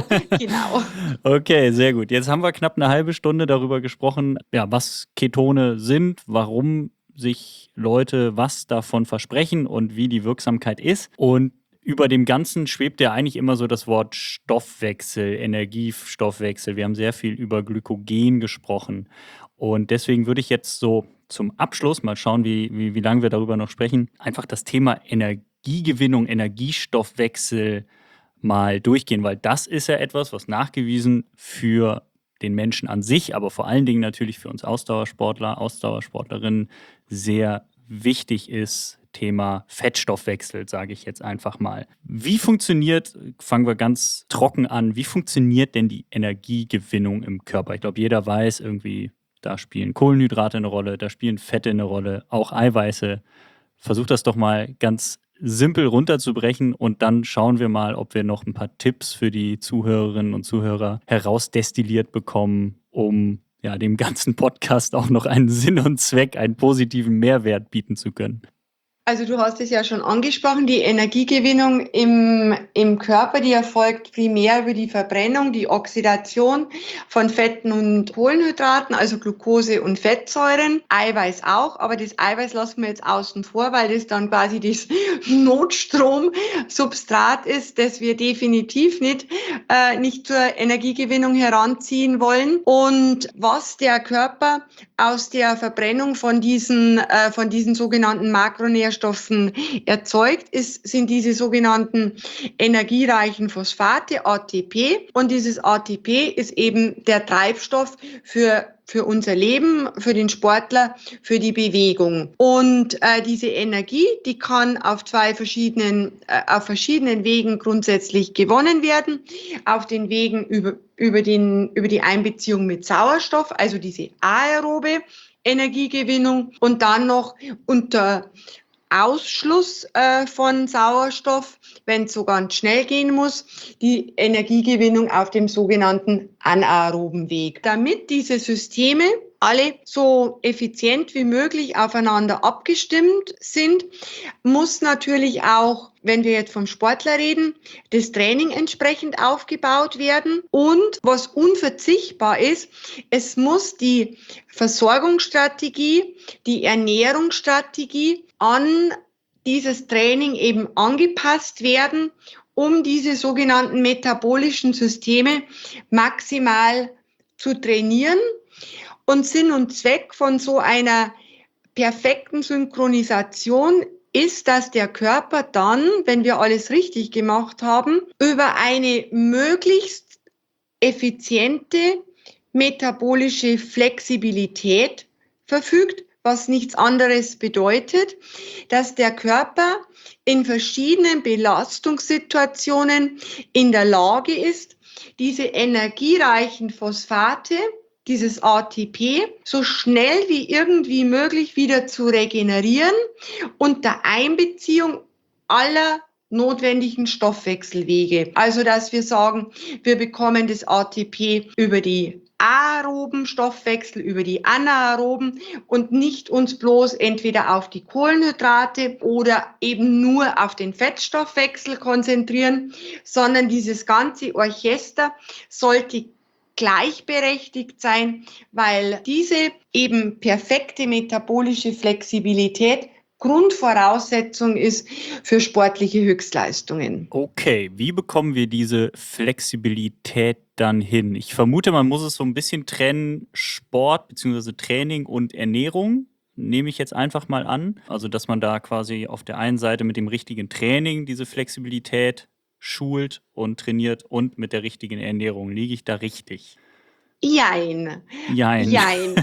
genau. Okay, sehr gut. Jetzt haben wir knapp eine halbe Stunde darüber gesprochen, ja, was Ketone sind, warum sich Leute was davon versprechen und wie die Wirksamkeit ist. Und über dem Ganzen schwebt ja eigentlich immer so das Wort Stoffwechsel, Energiestoffwechsel. Wir haben sehr viel über Glykogen gesprochen. Und deswegen würde ich jetzt so zum Abschluss, mal schauen, wie, wie, wie lange wir darüber noch sprechen, einfach das Thema Energiegewinnung, Energiestoffwechsel mal durchgehen, weil das ist ja etwas, was nachgewiesen für den Menschen an sich, aber vor allen Dingen natürlich für uns Ausdauersportler, Ausdauersportlerinnen sehr wichtig ist. Thema Fettstoffwechsel, sage ich jetzt einfach mal. Wie funktioniert, fangen wir ganz trocken an, wie funktioniert denn die Energiegewinnung im Körper? Ich glaube, jeder weiß irgendwie, da spielen Kohlenhydrate eine Rolle, da spielen Fette eine Rolle, auch Eiweiße. Versuch das doch mal ganz simpel runterzubrechen und dann schauen wir mal, ob wir noch ein paar Tipps für die Zuhörerinnen und Zuhörer herausdestilliert bekommen, um ja, dem ganzen Podcast auch noch einen Sinn und Zweck, einen positiven Mehrwert bieten zu können. Also du hast es ja schon angesprochen, die Energiegewinnung im, im Körper, die erfolgt primär über die Verbrennung, die Oxidation von Fetten und Kohlenhydraten, also Glucose und Fettsäuren, Eiweiß auch, aber das Eiweiß lassen wir jetzt außen vor, weil das dann quasi das Notstromsubstrat ist, das wir definitiv nicht, äh, nicht zur Energiegewinnung heranziehen wollen. Und was der Körper aus der Verbrennung von diesen, äh, von diesen sogenannten Makronährstoffen erzeugt ist, sind diese sogenannten energiereichen Phosphate, A T P. Und dieses A T P ist eben der Treibstoff für für unser Leben, für den Sportler, für die Bewegung. Und äh, diese Energie, die kann auf zwei verschiedenen, äh, auf verschiedenen Wegen grundsätzlich gewonnen werden. Auf den Wegen über, über, den, über die Einbeziehung mit Sauerstoff, also diese aerobe Energiegewinnung, und dann noch unter Ausschluss äh, von Sauerstoff, wenn es so ganz schnell gehen muss, die Energiegewinnung auf dem sogenannten anaeroben Weg. Damit diese Systeme alle so effizient wie möglich aufeinander abgestimmt sind, muss natürlich auch, wenn wir jetzt vom Sportler reden, das Training entsprechend aufgebaut werden. Und was unverzichtbar ist, es muss die Versorgungsstrategie, die Ernährungsstrategie an dieses Training eben angepasst werden, um diese sogenannten metabolischen Systeme maximal zu trainieren. Und Sinn und Zweck von so einer perfekten Synchronisation ist, dass der Körper dann, wenn wir alles richtig gemacht haben, über eine möglichst effiziente metabolische Flexibilität verfügt, was nichts anderes bedeutet, dass der Körper in verschiedenen Belastungssituationen in der Lage ist, diese energiereichen Phosphate, dieses A T P, so schnell wie irgendwie möglich wieder zu regenerieren unter Einbeziehung aller notwendigen Stoffwechselwege. Also, dass wir sagen, wir bekommen das A T P über die aeroben Stoffwechsel, über die anaeroben und nicht uns bloß entweder auf die Kohlenhydrate oder eben nur auf den Fettstoffwechsel konzentrieren, sondern dieses ganze Orchester sollte gleichberechtigt sein, weil diese eben perfekte metabolische Flexibilität Grundvoraussetzung ist für sportliche Höchstleistungen. Okay, wie bekommen wir diese Flexibilität dann hin? Ich vermute, man muss es so ein bisschen trennen, Sport bzw. Training und Ernährung, nehme ich jetzt einfach mal an. Also, dass man da quasi auf der einen Seite mit dem richtigen Training diese Flexibilität schult und trainiert und mit der richtigen Ernährung. Liege ich da richtig? Jein, Jein. jein.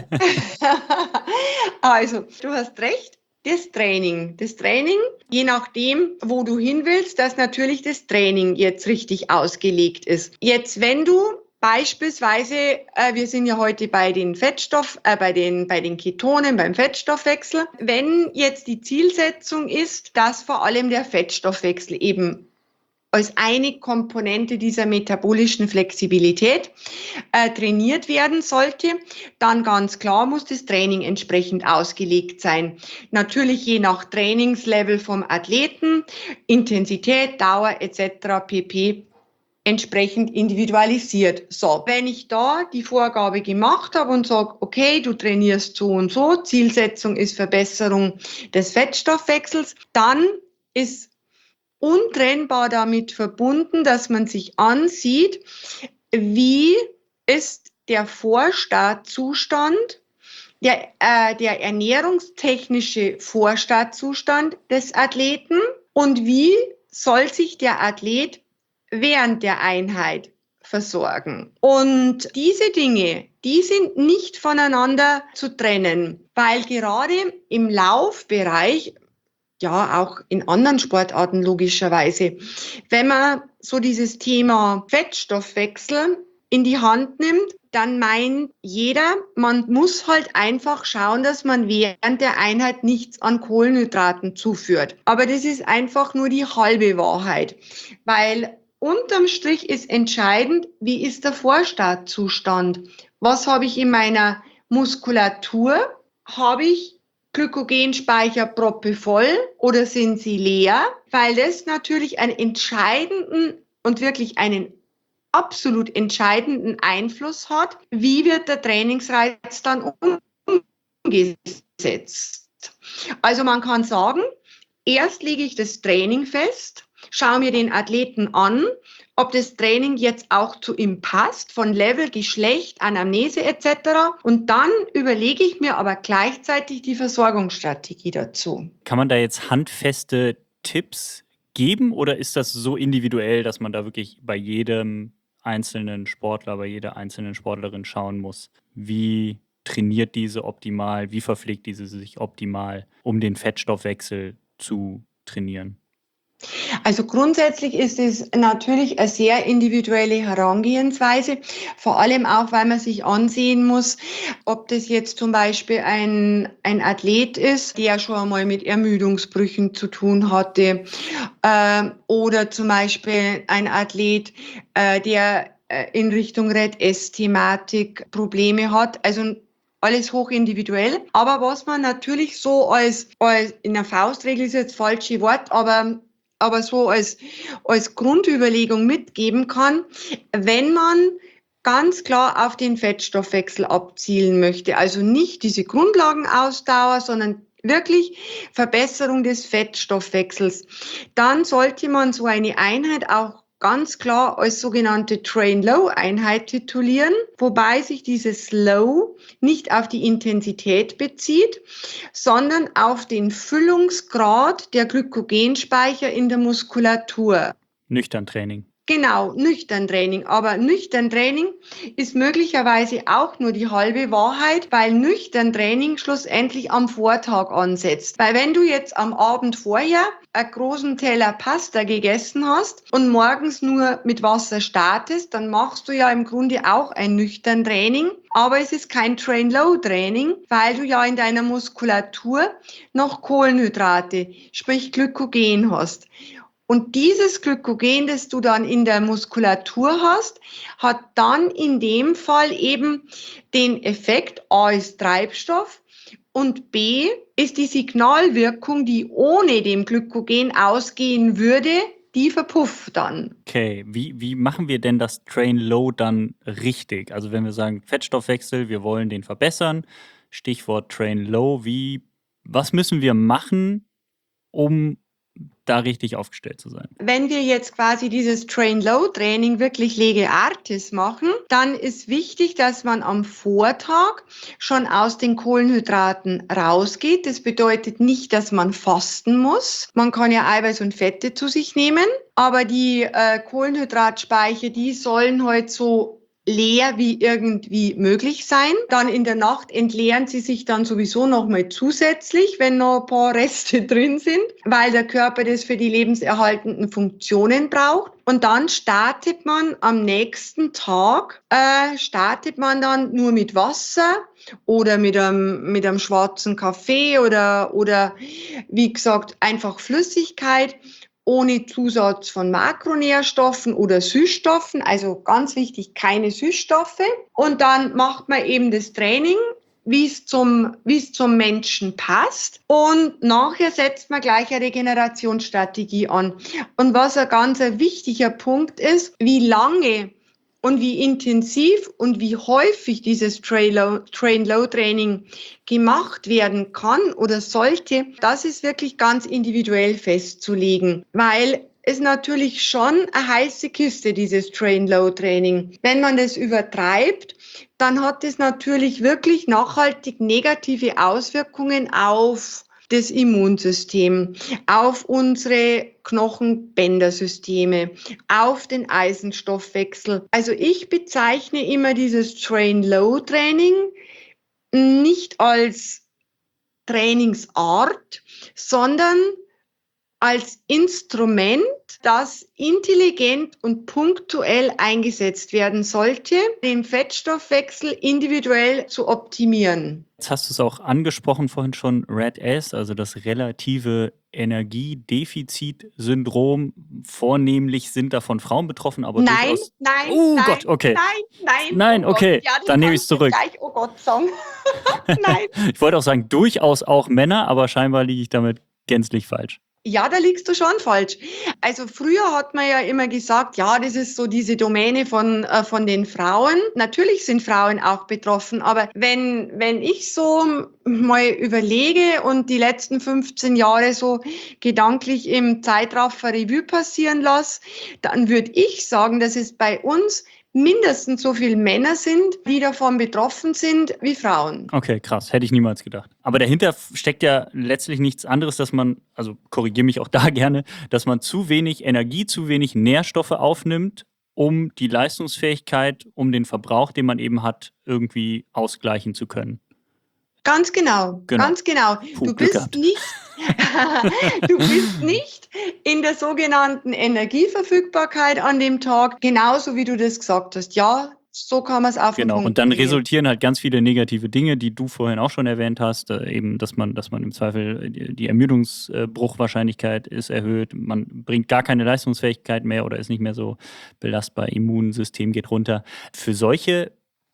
Also, du hast recht. Das Training, das Training, je nachdem, wo du hin willst, dass natürlich das Training jetzt richtig ausgelegt ist. Jetzt, wenn du beispielsweise, äh, wir sind ja heute bei den Fettstoff, äh, bei den, bei den Ketonen, beim Fettstoffwechsel. Wenn jetzt die Zielsetzung ist, dass vor allem der Fettstoffwechsel eben als eine Komponente dieser metabolischen Flexibilität äh, trainiert werden sollte, dann ganz klar muss das Training entsprechend ausgelegt sein. Natürlich je nach Trainingslevel vom Athleten, Intensität, Dauer et cetera pp. Entsprechend individualisiert. So, wenn ich da die Vorgabe gemacht habe und sage, okay, du trainierst so und so, Zielsetzung ist Verbesserung des Fettstoffwechsels, dann ist untrennbar damit verbunden, dass man sich ansieht, wie ist der Vorstartzustand, der, äh, der ernährungstechnische Vorstartzustand des Athleten und wie soll sich der Athlet während der Einheit versorgen. Und diese Dinge, die sind nicht voneinander zu trennen, weil gerade im Laufbereich, ja, auch in anderen Sportarten logischerweise. Wenn man so dieses Thema Fettstoffwechsel in die Hand nimmt, dann meint jeder, man muss halt einfach schauen, dass man während der Einheit nichts an Kohlenhydraten zuführt. Aber das ist einfach nur die halbe Wahrheit, weil unterm Strich ist entscheidend, wie ist der Vorstartzustand? Was habe ich in meiner Muskulatur? Habe ich Glykogenspeicher proppevoll oder sind sie leer? Weil das natürlich einen entscheidenden und wirklich einen absolut entscheidenden Einfluss hat, wie wird der Trainingsreiz dann umgesetzt. Also man kann sagen, erst lege ich das Training fest, schaue mir den Athleten an, ob das Training jetzt auch zu ihm passt, von Level, Geschlecht, Anamnese et cetera. Und dann überlege ich mir aber gleichzeitig die Versorgungsstrategie dazu. Kann man da jetzt handfeste Tipps geben oder ist das so individuell, dass man da wirklich bei jedem einzelnen Sportler, bei jeder einzelnen Sportlerin schauen muss, wie trainiert diese optimal, wie verpflegt diese sich optimal, um den Fettstoffwechsel zu trainieren? Also grundsätzlich ist es natürlich eine sehr individuelle Herangehensweise, vor allem auch, weil man sich ansehen muss, ob das jetzt zum Beispiel ein, ein Athlet ist, der schon einmal mit Ermüdungsbrüchen zu tun hatte, äh, oder zum Beispiel ein Athlet, äh, der äh, in Richtung Red S-Thematik Probleme hat. Also alles hochindividuell. Aber was man natürlich so als, als in der Faustregel ist jetzt das falsche Wort, aber aber so als, als Grundüberlegung mitgeben kann, wenn man ganz klar auf den Fettstoffwechsel abzielen möchte, also nicht diese Grundlagenausdauer, sondern wirklich Verbesserung des Fettstoffwechsels, dann sollte man so eine Einheit auch ganz klar als sogenannte Train-Low-Einheit titulieren, wobei sich dieses Low nicht auf die Intensität bezieht, sondern auf den Füllungsgrad der Glykogenspeicher in der Muskulatur. Nüchtern Training. Genau, nüchtern Training. Aber nüchtern Training ist möglicherweise auch nur die halbe Wahrheit, weil nüchtern Training schlussendlich am Vortag ansetzt. Weil wenn du jetzt am Abend vorher einen großen Teller Pasta gegessen hast und morgens nur mit Wasser startest, dann machst du ja im Grunde auch ein nüchtern Training. Aber es ist kein Train-Low-Training, weil du ja in deiner Muskulatur noch Kohlenhydrate, sprich Glykogen hast. Und dieses Glykogen, das du dann in der Muskulatur hast, hat dann in dem Fall eben den Effekt, A ist Treibstoff und B ist die Signalwirkung, die ohne dem Glykogen ausgehen würde, die verpufft dann. Okay, wie, wie machen wir denn das Train Low dann richtig? Also wenn wir sagen Fettstoffwechsel, wir wollen den verbessern, Stichwort Train Low, wie, was müssen wir machen, um da richtig aufgestellt zu sein? Wenn wir jetzt quasi dieses Train-Low-Training wirklich lege artis machen, dann ist wichtig, dass man am Vortag schon aus den Kohlenhydraten rausgeht. Das bedeutet nicht, dass man fasten muss. Man kann ja Eiweiß und Fette zu sich nehmen, aber die äh, Kohlenhydratspeicher, die sollen halt so leer wie irgendwie möglich sein. Dann in der Nacht entleeren sie sich dann sowieso nochmal zusätzlich, wenn noch ein paar Reste drin sind, weil der Körper das für die lebenserhaltenden Funktionen braucht. Und dann startet man am nächsten Tag, äh, startet man dann nur mit Wasser oder mit einem, mit einem schwarzen Kaffee oder, oder wie gesagt, einfach Flüssigkeit, ohne Zusatz von Makronährstoffen oder Süßstoffen, also ganz wichtig, keine Süßstoffe. Und dann macht man eben das Training, wie es zum, wie es zum Menschen passt. Und nachher setzt man gleich eine Regenerationsstrategie an. Und was ein ganz ein wichtiger Punkt ist, wie lange und wie intensiv und wie häufig dieses Train-Low-Training gemacht werden kann oder sollte, das ist wirklich ganz individuell festzulegen, weil es natürlich schon eine heiße Kiste, dieses Train-Low-Training. Wenn man das übertreibt, dann hat es natürlich wirklich nachhaltig negative Auswirkungen auf das Immunsystem, auf unsere Knochenbändersysteme, auf den Eisenstoffwechsel. Also ich bezeichne immer dieses Train-Low-Training nicht als Trainingsart, sondern als Instrument, das intelligent und punktuell eingesetzt werden sollte, den Fettstoffwechsel individuell zu optimieren. Jetzt hast du es auch angesprochen vorhin schon, Red S, also das relative Energiedefizitsyndrom. Vornehmlich sind davon Frauen betroffen, aber Nein, durchaus... nein, Oh nein, Gott, okay. nein, nein. Nein, oh Gott. okay, Ja, das dann nehme ich es kannst du zurück. gleich, okay. Gott sagen. Nein. Ich wollte auch sagen, durchaus auch Männer, aber scheinbar liege ich damit gänzlich falsch. Ja, da liegst du schon falsch. Also früher hat man ja immer gesagt, ja, das ist so diese Domäne von, äh, von den Frauen. Natürlich sind Frauen auch betroffen, aber wenn, wenn ich so mal überlege und die letzten fünfzehn Jahre so gedanklich im Zeitraffer Revue passieren lasse, dann würde ich sagen, dass es bei uns mindestens so viele Männer sind, die davon betroffen sind, wie Frauen. Okay, krass. Hätte ich niemals gedacht. Aber dahinter steckt ja letztlich nichts anderes, dass man, also korrigiere mich auch da gerne, dass man zu wenig Energie, zu wenig Nährstoffe aufnimmt, um die Leistungsfähigkeit, um den Verbrauch, den man eben hat, irgendwie ausgleichen zu können. Ganz genau, Genau. ganz genau. Puh, Du Glück bist gehabt. nicht, du bist nicht in der sogenannten Energieverfügbarkeit an dem Tag, genauso wie du das gesagt hast. Ja, so kann man es auf den Genau. Punkt Und dann bringen. resultieren halt ganz viele negative Dinge, die du vorhin auch schon erwähnt hast, äh, eben, dass man, dass man im Zweifel die, die Ermüdungsbruchwahrscheinlichkeit ist erhöht, man bringt gar keine Leistungsfähigkeit mehr oder ist nicht mehr so belastbar, Immunsystem geht runter. Für solche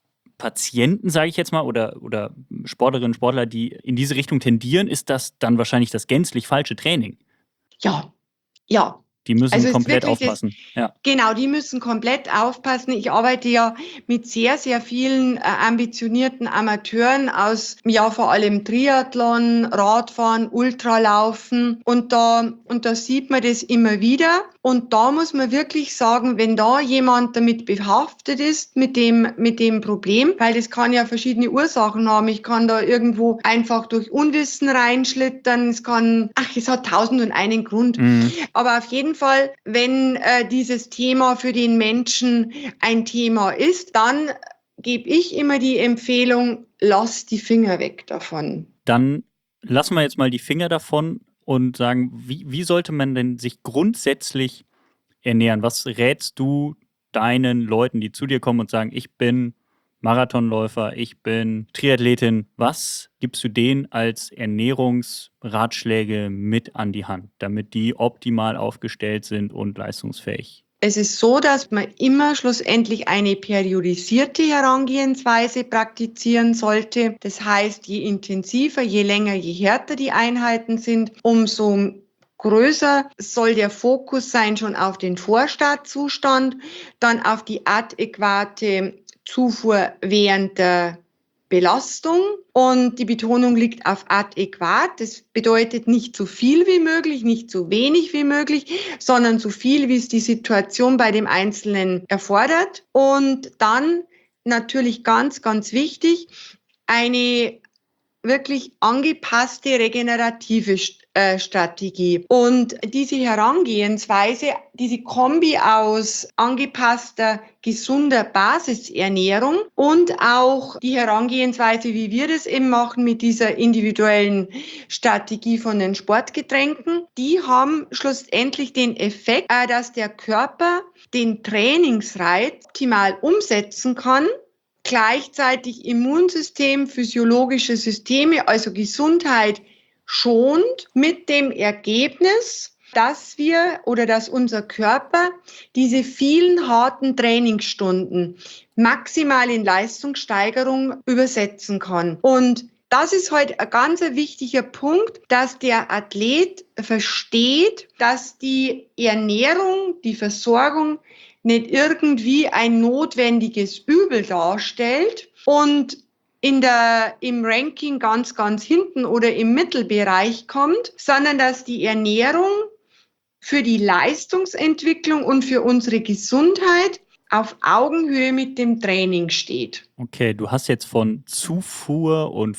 Patienten, sage ich jetzt mal, oder, oder Sportlerinnen, Sportler, die in diese Richtung tendieren, ist das dann wahrscheinlich das gänzlich falsche Training. Ja, ja. Die müssen Also es ist komplett wirklich das, aufpassen. Ja. genau, die müssen komplett aufpassen. Ich arbeite ja mit sehr, sehr vielen äh, ambitionierten Amateuren aus, ja, vor allem Triathlon, Radfahren, Ultralaufen. Und da, und da sieht man das immer wieder. Und da muss man wirklich sagen, wenn da jemand damit behaftet ist, mit dem, mit dem Problem, weil das kann ja verschiedene Ursachen haben. Ich kann da irgendwo einfach durch Unwissen reinschlittern. Es kann, ach, es hat tausend und einen Grund. Mhm. Aber auf jeden Fall, wenn äh, dieses Thema für den Menschen ein Thema ist, dann gebe ich immer die Empfehlung, lass die Finger weg davon. Dann lassen wir jetzt mal die Finger davon und sagen, wie, wie sollte man denn sich grundsätzlich ernähren? Was rätst du deinen Leuten, die zu dir kommen und sagen, ich bin Marathonläufer, ich bin Triathletin? Was gibst du denen als Ernährungsratschläge mit an die Hand, damit die optimal aufgestellt sind und leistungsfähig? Es ist so, dass man immer schlussendlich eine periodisierte Herangehensweise praktizieren sollte. Das heißt, je intensiver, je länger, je härter die Einheiten sind, umso größer soll der Fokus sein schon auf den Vorstartzustand, dann auf die adäquate Zufuhr während der Belastung, und die Betonung liegt auf adäquat. Das bedeutet nicht so viel wie möglich, nicht so wenig wie möglich, sondern so viel, wie es die Situation bei dem Einzelnen erfordert. Und dann natürlich ganz, ganz wichtig, eine wirklich angepasste regenerative äh, Strategie. Und diese Herangehensweise, diese Kombi aus angepasster, gesunder Basisernährung und auch die Herangehensweise, wie wir das eben machen mit dieser individuellen Strategie von den Sportgetränken, die haben schlussendlich den Effekt, äh, dass der Körper den Trainingsreiz optimal umsetzen kann, gleichzeitig Immunsystem, physiologische Systeme, also Gesundheit schont, mit dem Ergebnis, dass wir oder dass unser Körper diese vielen harten Trainingsstunden maximal in Leistungssteigerung übersetzen kann. Und das ist heute ein ganz wichtiger Punkt, dass der Athlet versteht, dass die Ernährung, die Versorgung nicht irgendwie ein notwendiges Übel darstellt und in der, im Ranking ganz, ganz hinten oder im Mittelbereich kommt, sondern dass die Ernährung für die Leistungsentwicklung und für unsere Gesundheit auf Augenhöhe mit dem Training steht. Okay, du hast jetzt von Zufuhr und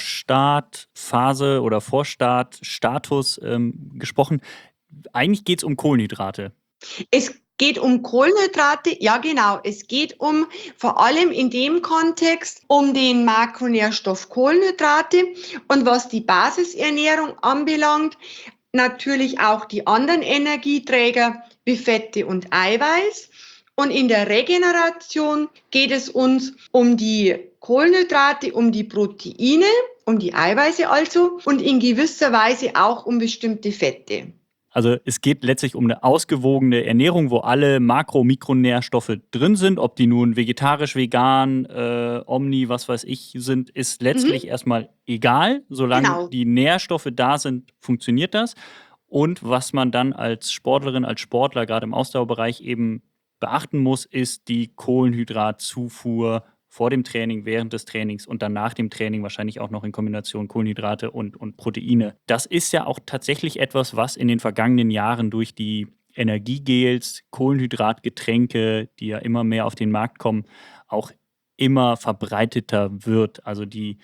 Vorstartphase oder Vorstartstatus ähm, gesprochen. Eigentlich geht es um Kohlenhydrate. Es geht um Kohlenhydrate, ja genau. Es geht um, vor allem in dem Kontext, um den Makronährstoff Kohlenhydrate, und was die Basisernährung anbelangt, natürlich auch die anderen Energieträger wie Fette und Eiweiß. Und in der Regeneration geht es uns um die Kohlenhydrate, um die Proteine, um die Eiweiße also, und in gewisser Weise auch um bestimmte Fette. Also es geht letztlich um eine ausgewogene Ernährung, wo alle Makro- und Mikronährstoffe drin sind. Ob die nun vegetarisch, vegan, äh, Omni, was weiß ich sind, ist letztlich Mhm, erstmal egal. Solange genau. die Nährstoffe da sind, funktioniert das. Und was man dann als Sportlerin, als Sportler, gerade im Ausdauerbereich eben beachten muss, ist die Kohlenhydratzufuhr vor dem Training, während des Trainings und dann nach dem Training wahrscheinlich auch noch in Kombination Kohlenhydrate und, und Proteine. Das ist ja auch tatsächlich etwas, was in den vergangenen Jahren durch die Energiegels, Kohlenhydratgetränke, die ja immer mehr auf den Markt kommen, auch immer verbreiteter wird. Also die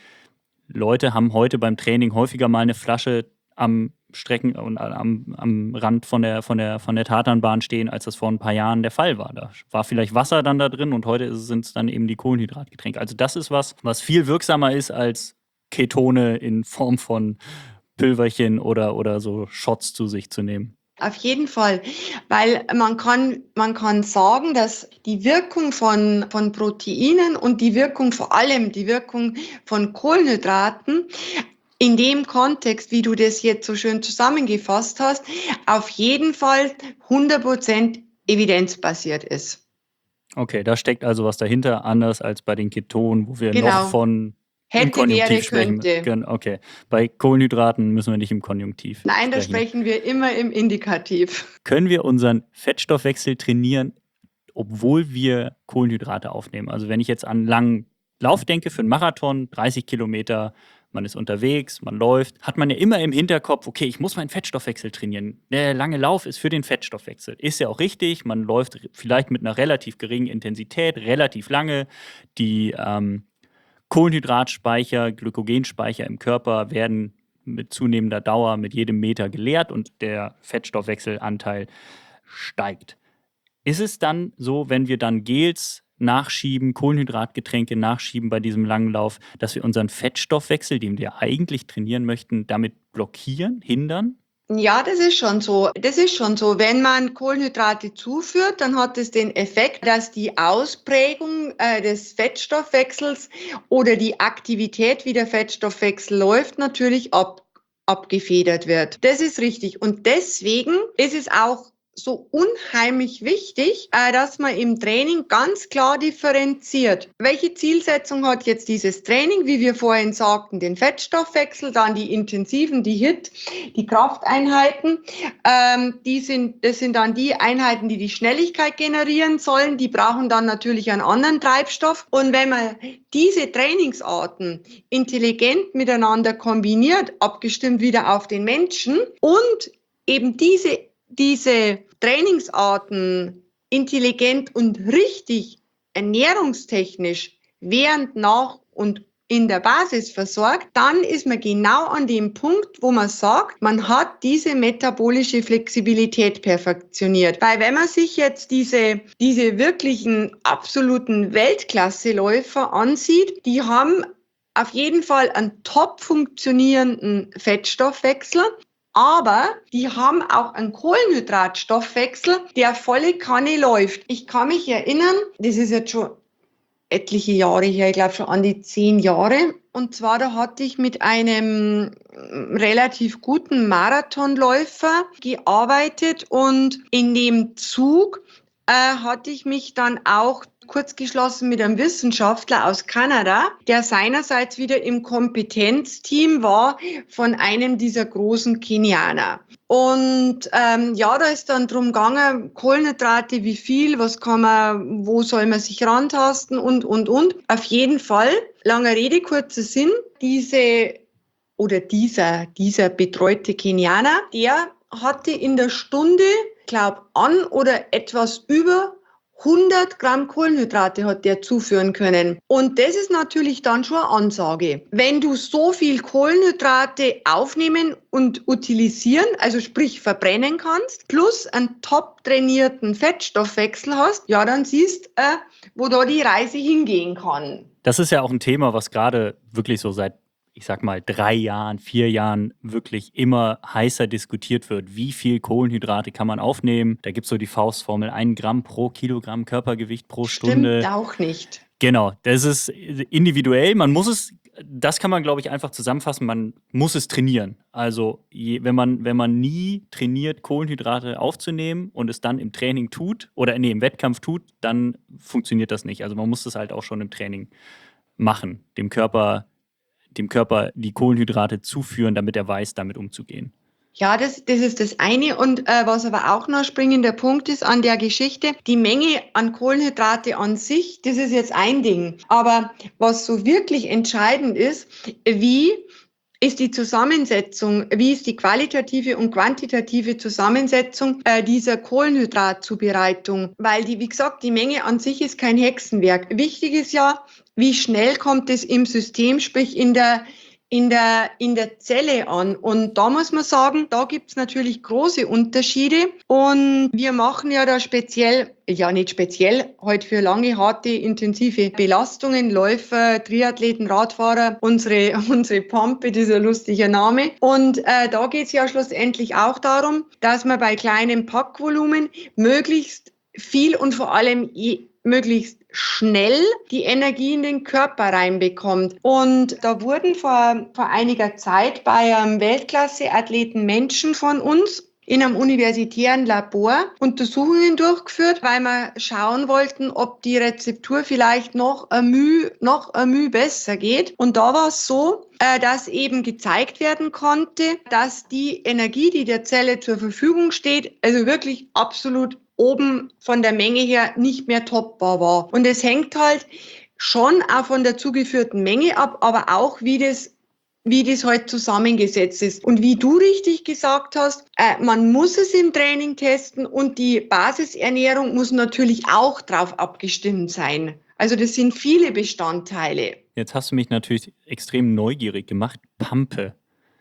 Leute haben heute beim Training häufiger mal eine Flasche am Strecken und am, am Rand von der, von, der, von der Tatanbahn stehen, als das vor ein paar Jahren der Fall war. Da war vielleicht Wasser dann da drin und heute sind es dann eben die Kohlenhydratgetränke. Also das ist was, was viel wirksamer ist als Ketone in Form von Pülverchen oder, oder so Shots zu sich zu nehmen. Auf jeden Fall, weil man kann, man kann sagen, dass die Wirkung von, von Proteinen und die Wirkung vor allem, die Wirkung von Kohlenhydraten in dem Kontext, wie du das jetzt so schön zusammengefasst hast, auf jeden Fall hundert Prozent evidenzbasiert ist. Okay, da steckt also was dahinter, anders als bei den Ketonen, wo wir noch Genau. von im Hätte, wäre, Konjunktiv sprechen. könnte. Okay, bei Kohlenhydraten müssen wir nicht im Konjunktiv Nein, da sprechen. sprechen wir immer im Indikativ. Können wir unseren Fettstoffwechsel trainieren, obwohl wir Kohlenhydrate aufnehmen? Also wenn ich jetzt an einen langen Lauf denke für einen Marathon, dreißig Kilometer, man ist unterwegs, man läuft, hat man ja immer im Hinterkopf, okay, ich muss meinen Fettstoffwechsel trainieren. Der lange Lauf ist für den Fettstoffwechsel. Ist ja auch richtig, man läuft vielleicht mit einer relativ geringen Intensität, relativ lange. Die ähm, Kohlenhydratspeicher, Glykogenspeicher im Körper werden mit zunehmender Dauer mit jedem Meter geleert und der Fettstoffwechselanteil steigt. Ist es dann so, wenn wir dann Gels nachschieben, Kohlenhydratgetränke nachschieben bei diesem langen Lauf, dass wir unseren Fettstoffwechsel, den wir eigentlich trainieren möchten, damit blockieren, hindern? Ja, das ist schon so. Das ist schon so. Wenn man Kohlenhydrate zuführt, dann hat es den Effekt, dass die Ausprägung äh, des Fettstoffwechsels oder die Aktivität, wie der Fettstoffwechsel läuft, natürlich ab, abgefedert wird. Das ist richtig. Und deswegen ist es auch so unheimlich wichtig, äh, dass man im Training ganz klar differenziert. Welche Zielsetzung hat jetzt dieses Training? Wie wir vorhin sagten, den Fettstoffwechsel, dann die intensiven, die H I T, die Krafteinheiten. Ähm, die sind, das sind dann die Einheiten, die die Schnelligkeit generieren sollen. Die brauchen dann natürlich einen anderen Treibstoff. Und wenn man diese Trainingsarten intelligent miteinander kombiniert, abgestimmt wieder auf den Menschen und eben diese diese Trainingsarten intelligent und richtig ernährungstechnisch während, nach und in der Basis versorgt, dann ist man genau an dem Punkt, wo man sagt, man hat diese metabolische Flexibilität perfektioniert. Weil wenn man sich jetzt diese, diese wirklichen absoluten Weltklasse-Läufer ansieht, die haben auf jeden Fall einen top funktionierenden Fettstoffwechsel. Aber die haben auch einen Kohlenhydratstoffwechsel, der volle Kanne läuft. Ich kann mich erinnern, das ist jetzt schon etliche Jahre her, ich glaube schon an die zehn Jahre. Und zwar, da hatte ich mit einem relativ guten Marathonläufer gearbeitet und in dem Zug äh, hatte ich mich dann auch kurz geschlossen mit einem Wissenschaftler aus Kanada, der seinerseits wieder im Kompetenzteam war von einem dieser großen Kenianer. Und ähm, ja, da ist dann drum gegangen, Kohlenhydrate, wie viel, was kann man, wo soll man sich rantasten und, und, und. Auf jeden Fall, lange Rede, kurzer Sinn, diese oder dieser, dieser betreute Kenianer, der hatte in der Stunde, glaub, an oder etwas über hundert Gramm Kohlenhydrate hat der zuführen können. Und das ist natürlich dann schon eine Ansage. Wenn du so viel Kohlenhydrate aufnehmen und utilisieren, also sprich verbrennen kannst, plus einen top trainierten Fettstoffwechsel hast, ja, dann siehst du, äh, wo da die Reise hingehen kann. Das ist ja auch ein Thema, was gerade wirklich so seit, ich sag mal, drei Jahren, vier Jahren wirklich immer heißer diskutiert wird. Wie viel Kohlenhydrate kann man aufnehmen? Da gibt es so die Faustformel, ein Gramm pro Kilogramm Körpergewicht pro Stimmt Stunde. auch nicht. Genau, das ist individuell. Man muss es, das kann man, glaube ich, einfach zusammenfassen, man muss es trainieren. Also je, wenn man, wenn man nie trainiert, Kohlenhydrate aufzunehmen und es dann im Training tut oder nee, im Wettkampf tut, dann funktioniert das nicht. Also man muss das halt auch schon im Training machen, dem Körper, dem Körper die Kohlenhydrate zuführen, damit er weiß, damit umzugehen. Ja, das, das ist das eine. Und äh, was aber auch noch ein springender Punkt ist an der Geschichte, die Menge an Kohlenhydrate an sich, das ist jetzt ein Ding. Aber was so wirklich entscheidend ist, wie ist die Zusammensetzung, wie ist die qualitative und quantitative Zusammensetzung äh, dieser Kohlenhydratzubereitung? Weil die, wie gesagt, die Menge an sich ist kein Hexenwerk. Wichtig ist ja, wie schnell kommt es im System, sprich in der in der, in der Zelle an. Und da muss man sagen, da gibt's natürlich große Unterschiede. Und wir machen ja da speziell, ja nicht speziell, heute für lange, harte, intensive Belastungen, Läufer, Triathleten, Radfahrer, unsere, unsere Pampe, dieser lustige Name. Und äh, da geht's ja schlussendlich auch darum, dass man bei kleinem Packvolumen möglichst viel und vor allem je, möglichst schnell die Energie in den Körper reinbekommt. Und da wurden vor, vor einiger Zeit bei einem Weltklasse-Athleten Menschen von uns in einem universitären Labor Untersuchungen durchgeführt, weil wir schauen wollten, ob die Rezeptur vielleicht noch ein Müh, noch ein Müh besser geht. Und da war es so, dass eben gezeigt werden konnte, dass die Energie, die der Zelle zur Verfügung steht, also wirklich absolut oben von der Menge her nicht mehr toppbar war. Und es hängt halt schon auch von der zugeführten Menge ab, aber auch wie das wie das halt zusammengesetzt ist. Und wie du richtig gesagt hast, äh, man muss es im Training testen und die Basisernährung muss natürlich auch drauf abgestimmt sein. Also das sind viele Bestandteile. Jetzt hast du mich natürlich extrem neugierig gemacht. Pampe.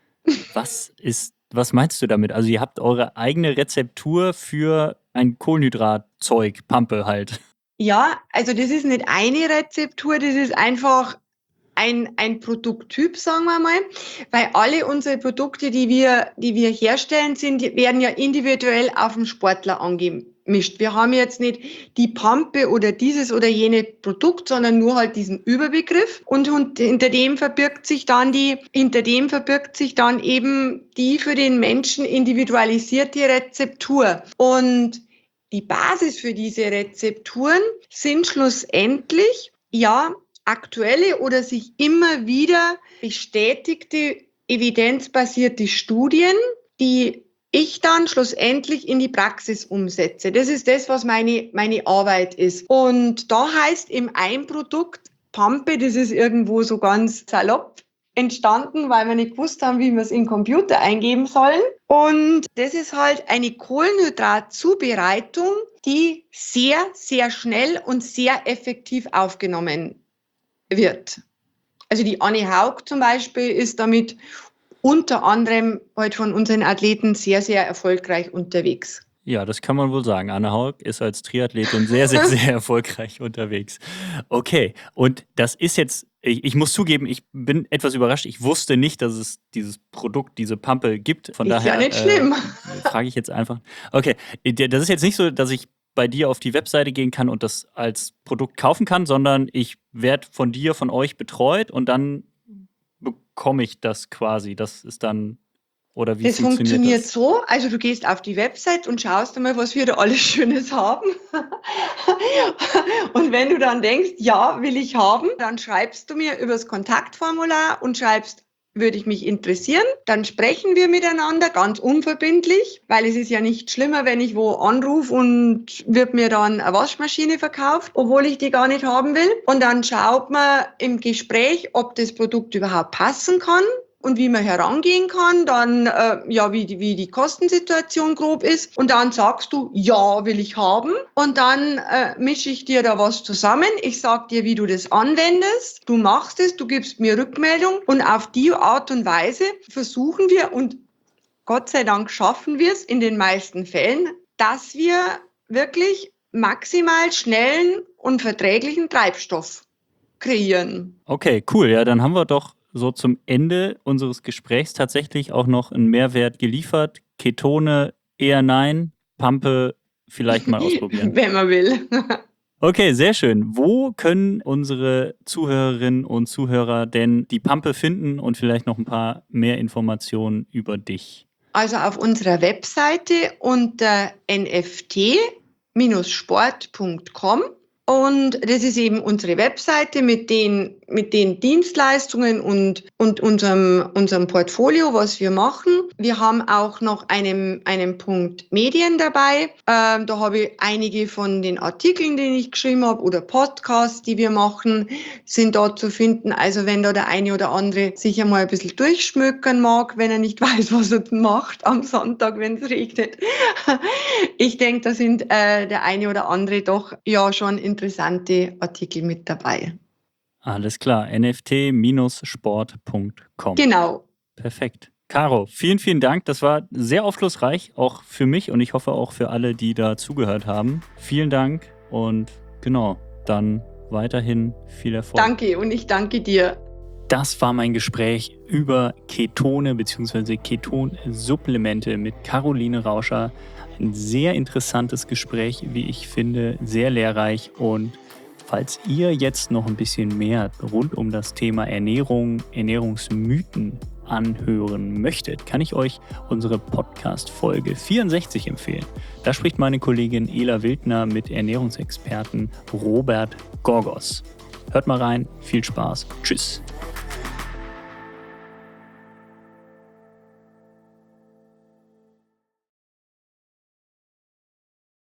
Was ist, was meinst du damit? Also ihr habt eure eigene Rezeptur für ein Kohlenhydratzeug, Pampe halt. Ja, also das ist nicht eine Rezeptur, das ist einfach ein, ein Produkttyp, sagen wir mal, weil alle unsere Produkte, die wir, die wir herstellen, sind, werden ja individuell auf den Sportler angemischt. Wir haben jetzt nicht die Pampe oder dieses oder jene Produkt, sondern nur halt diesen Überbegriff und, und hinter dem verbirgt sich dann die, hinter dem verbirgt sich dann eben die für den Menschen individualisierte Rezeptur. Und die Basis für diese Rezepturen sind schlussendlich, ja, aktuelle oder sich immer wieder bestätigte evidenzbasierte Studien, die ich dann schlussendlich in die Praxis umsetze. Das ist das, was meine, meine Arbeit ist. Und da heißt im ein Produkt Pampe, das ist irgendwo so ganz salopp entstanden, weil wir nicht gewusst haben, wie wir es in den Computer eingeben sollen. Und das ist halt eine Kohlenhydratzubereitung, die sehr, sehr schnell und sehr effektiv aufgenommen wird. Also die Anne Haug zum Beispiel ist damit unter anderem heute von unseren Athleten sehr, sehr erfolgreich unterwegs. Ja, das kann man wohl sagen. Anne Haug ist als Triathletin sehr, sehr, sehr erfolgreich unterwegs. Okay, und das ist jetzt, ich, ich muss zugeben, ich bin etwas überrascht. Ich wusste nicht, dass es dieses Produkt, diese Pampe gibt. Von ist daher ja nicht schlimm. Äh, frage ich jetzt einfach. Okay, das ist jetzt nicht so, dass ich bei dir auf die Webseite gehen kann und das als Produkt kaufen kann, sondern ich werde von dir, von euch betreut und dann bekomme ich das quasi. Das ist dann, oder wie das funktioniert, funktioniert das? so, also du gehst auf die Website und schaust einmal, was wir da alles Schönes haben. Und wenn du dann denkst, ja, will ich haben, dann schreibst du mir über das Kontaktformular und schreibst, würde ich mich interessieren, dann sprechen wir miteinander ganz unverbindlich, weil es ist ja nicht schlimmer, wenn ich wo anrufe und wird mir dann eine Waschmaschine verkauft, obwohl ich die gar nicht haben will. Und dann schaut man im Gespräch, ob das Produkt überhaupt passen kann und wie man herangehen kann, dann äh, ja, wie die, wie die Kostensituation grob ist. Und dann sagst du, ja, will ich haben. Und dann äh, mische ich dir da was zusammen. Ich sag dir, wie du das anwendest. Du machst es, du gibst mir Rückmeldung. Und auf die Art und Weise versuchen wir, und Gott sei Dank schaffen wir es in den meisten Fällen, dass wir wirklich maximal schnellen und verträglichen Treibstoff kreieren. Okay, cool. Ja, dann haben wir doch so zum Ende unseres Gesprächs tatsächlich auch noch einen Mehrwert geliefert. Ketone eher nein, Pampe vielleicht mal ausprobieren. Wenn man will. Okay, sehr schön. Wo können unsere Zuhörerinnen und Zuhörer denn die Pampe finden und vielleicht noch ein paar mehr Informationen über dich? Also auf unserer Webseite unter n f t Sport punkt com. Und das ist eben unsere Webseite mit den, mit den Dienstleistungen und, und unserem, unserem Portfolio, was wir machen. Wir haben auch noch einen, einen Punkt Medien dabei. Ähm, da habe ich einige von den Artikeln, die ich geschrieben habe, oder Podcasts, die wir machen, sind dort zu finden. Also wenn da der eine oder andere sich einmal ein bisschen durchschmökern mag, wenn er nicht weiß, was er macht am Sonntag, wenn es regnet. Ich denke, da sind äh, der eine oder andere doch ja schon interessante Artikel mit dabei. Alles klar, n f t Sport punkt com. Genau. Perfekt. Caro, vielen, vielen Dank. Das war sehr aufschlussreich, auch für mich und ich hoffe auch für alle, die da zugehört haben. Vielen Dank und genau, dann weiterhin viel Erfolg. Danke und ich danke dir. Das war mein Gespräch über Ketone bzw. Ketonsupplemente mit Caroline Rauscher. Ein sehr interessantes Gespräch, wie ich finde, sehr lehrreich. Und falls ihr jetzt noch ein bisschen mehr rund um das Thema Ernährung, Ernährungsmythen anhören möchtet, kann ich euch unsere Podcast-Folge vierundsechzig empfehlen. Da spricht meine Kollegin Ela Wildner mit Ernährungsexperten Robert Gorgos. Hört mal rein, viel Spaß, tschüss.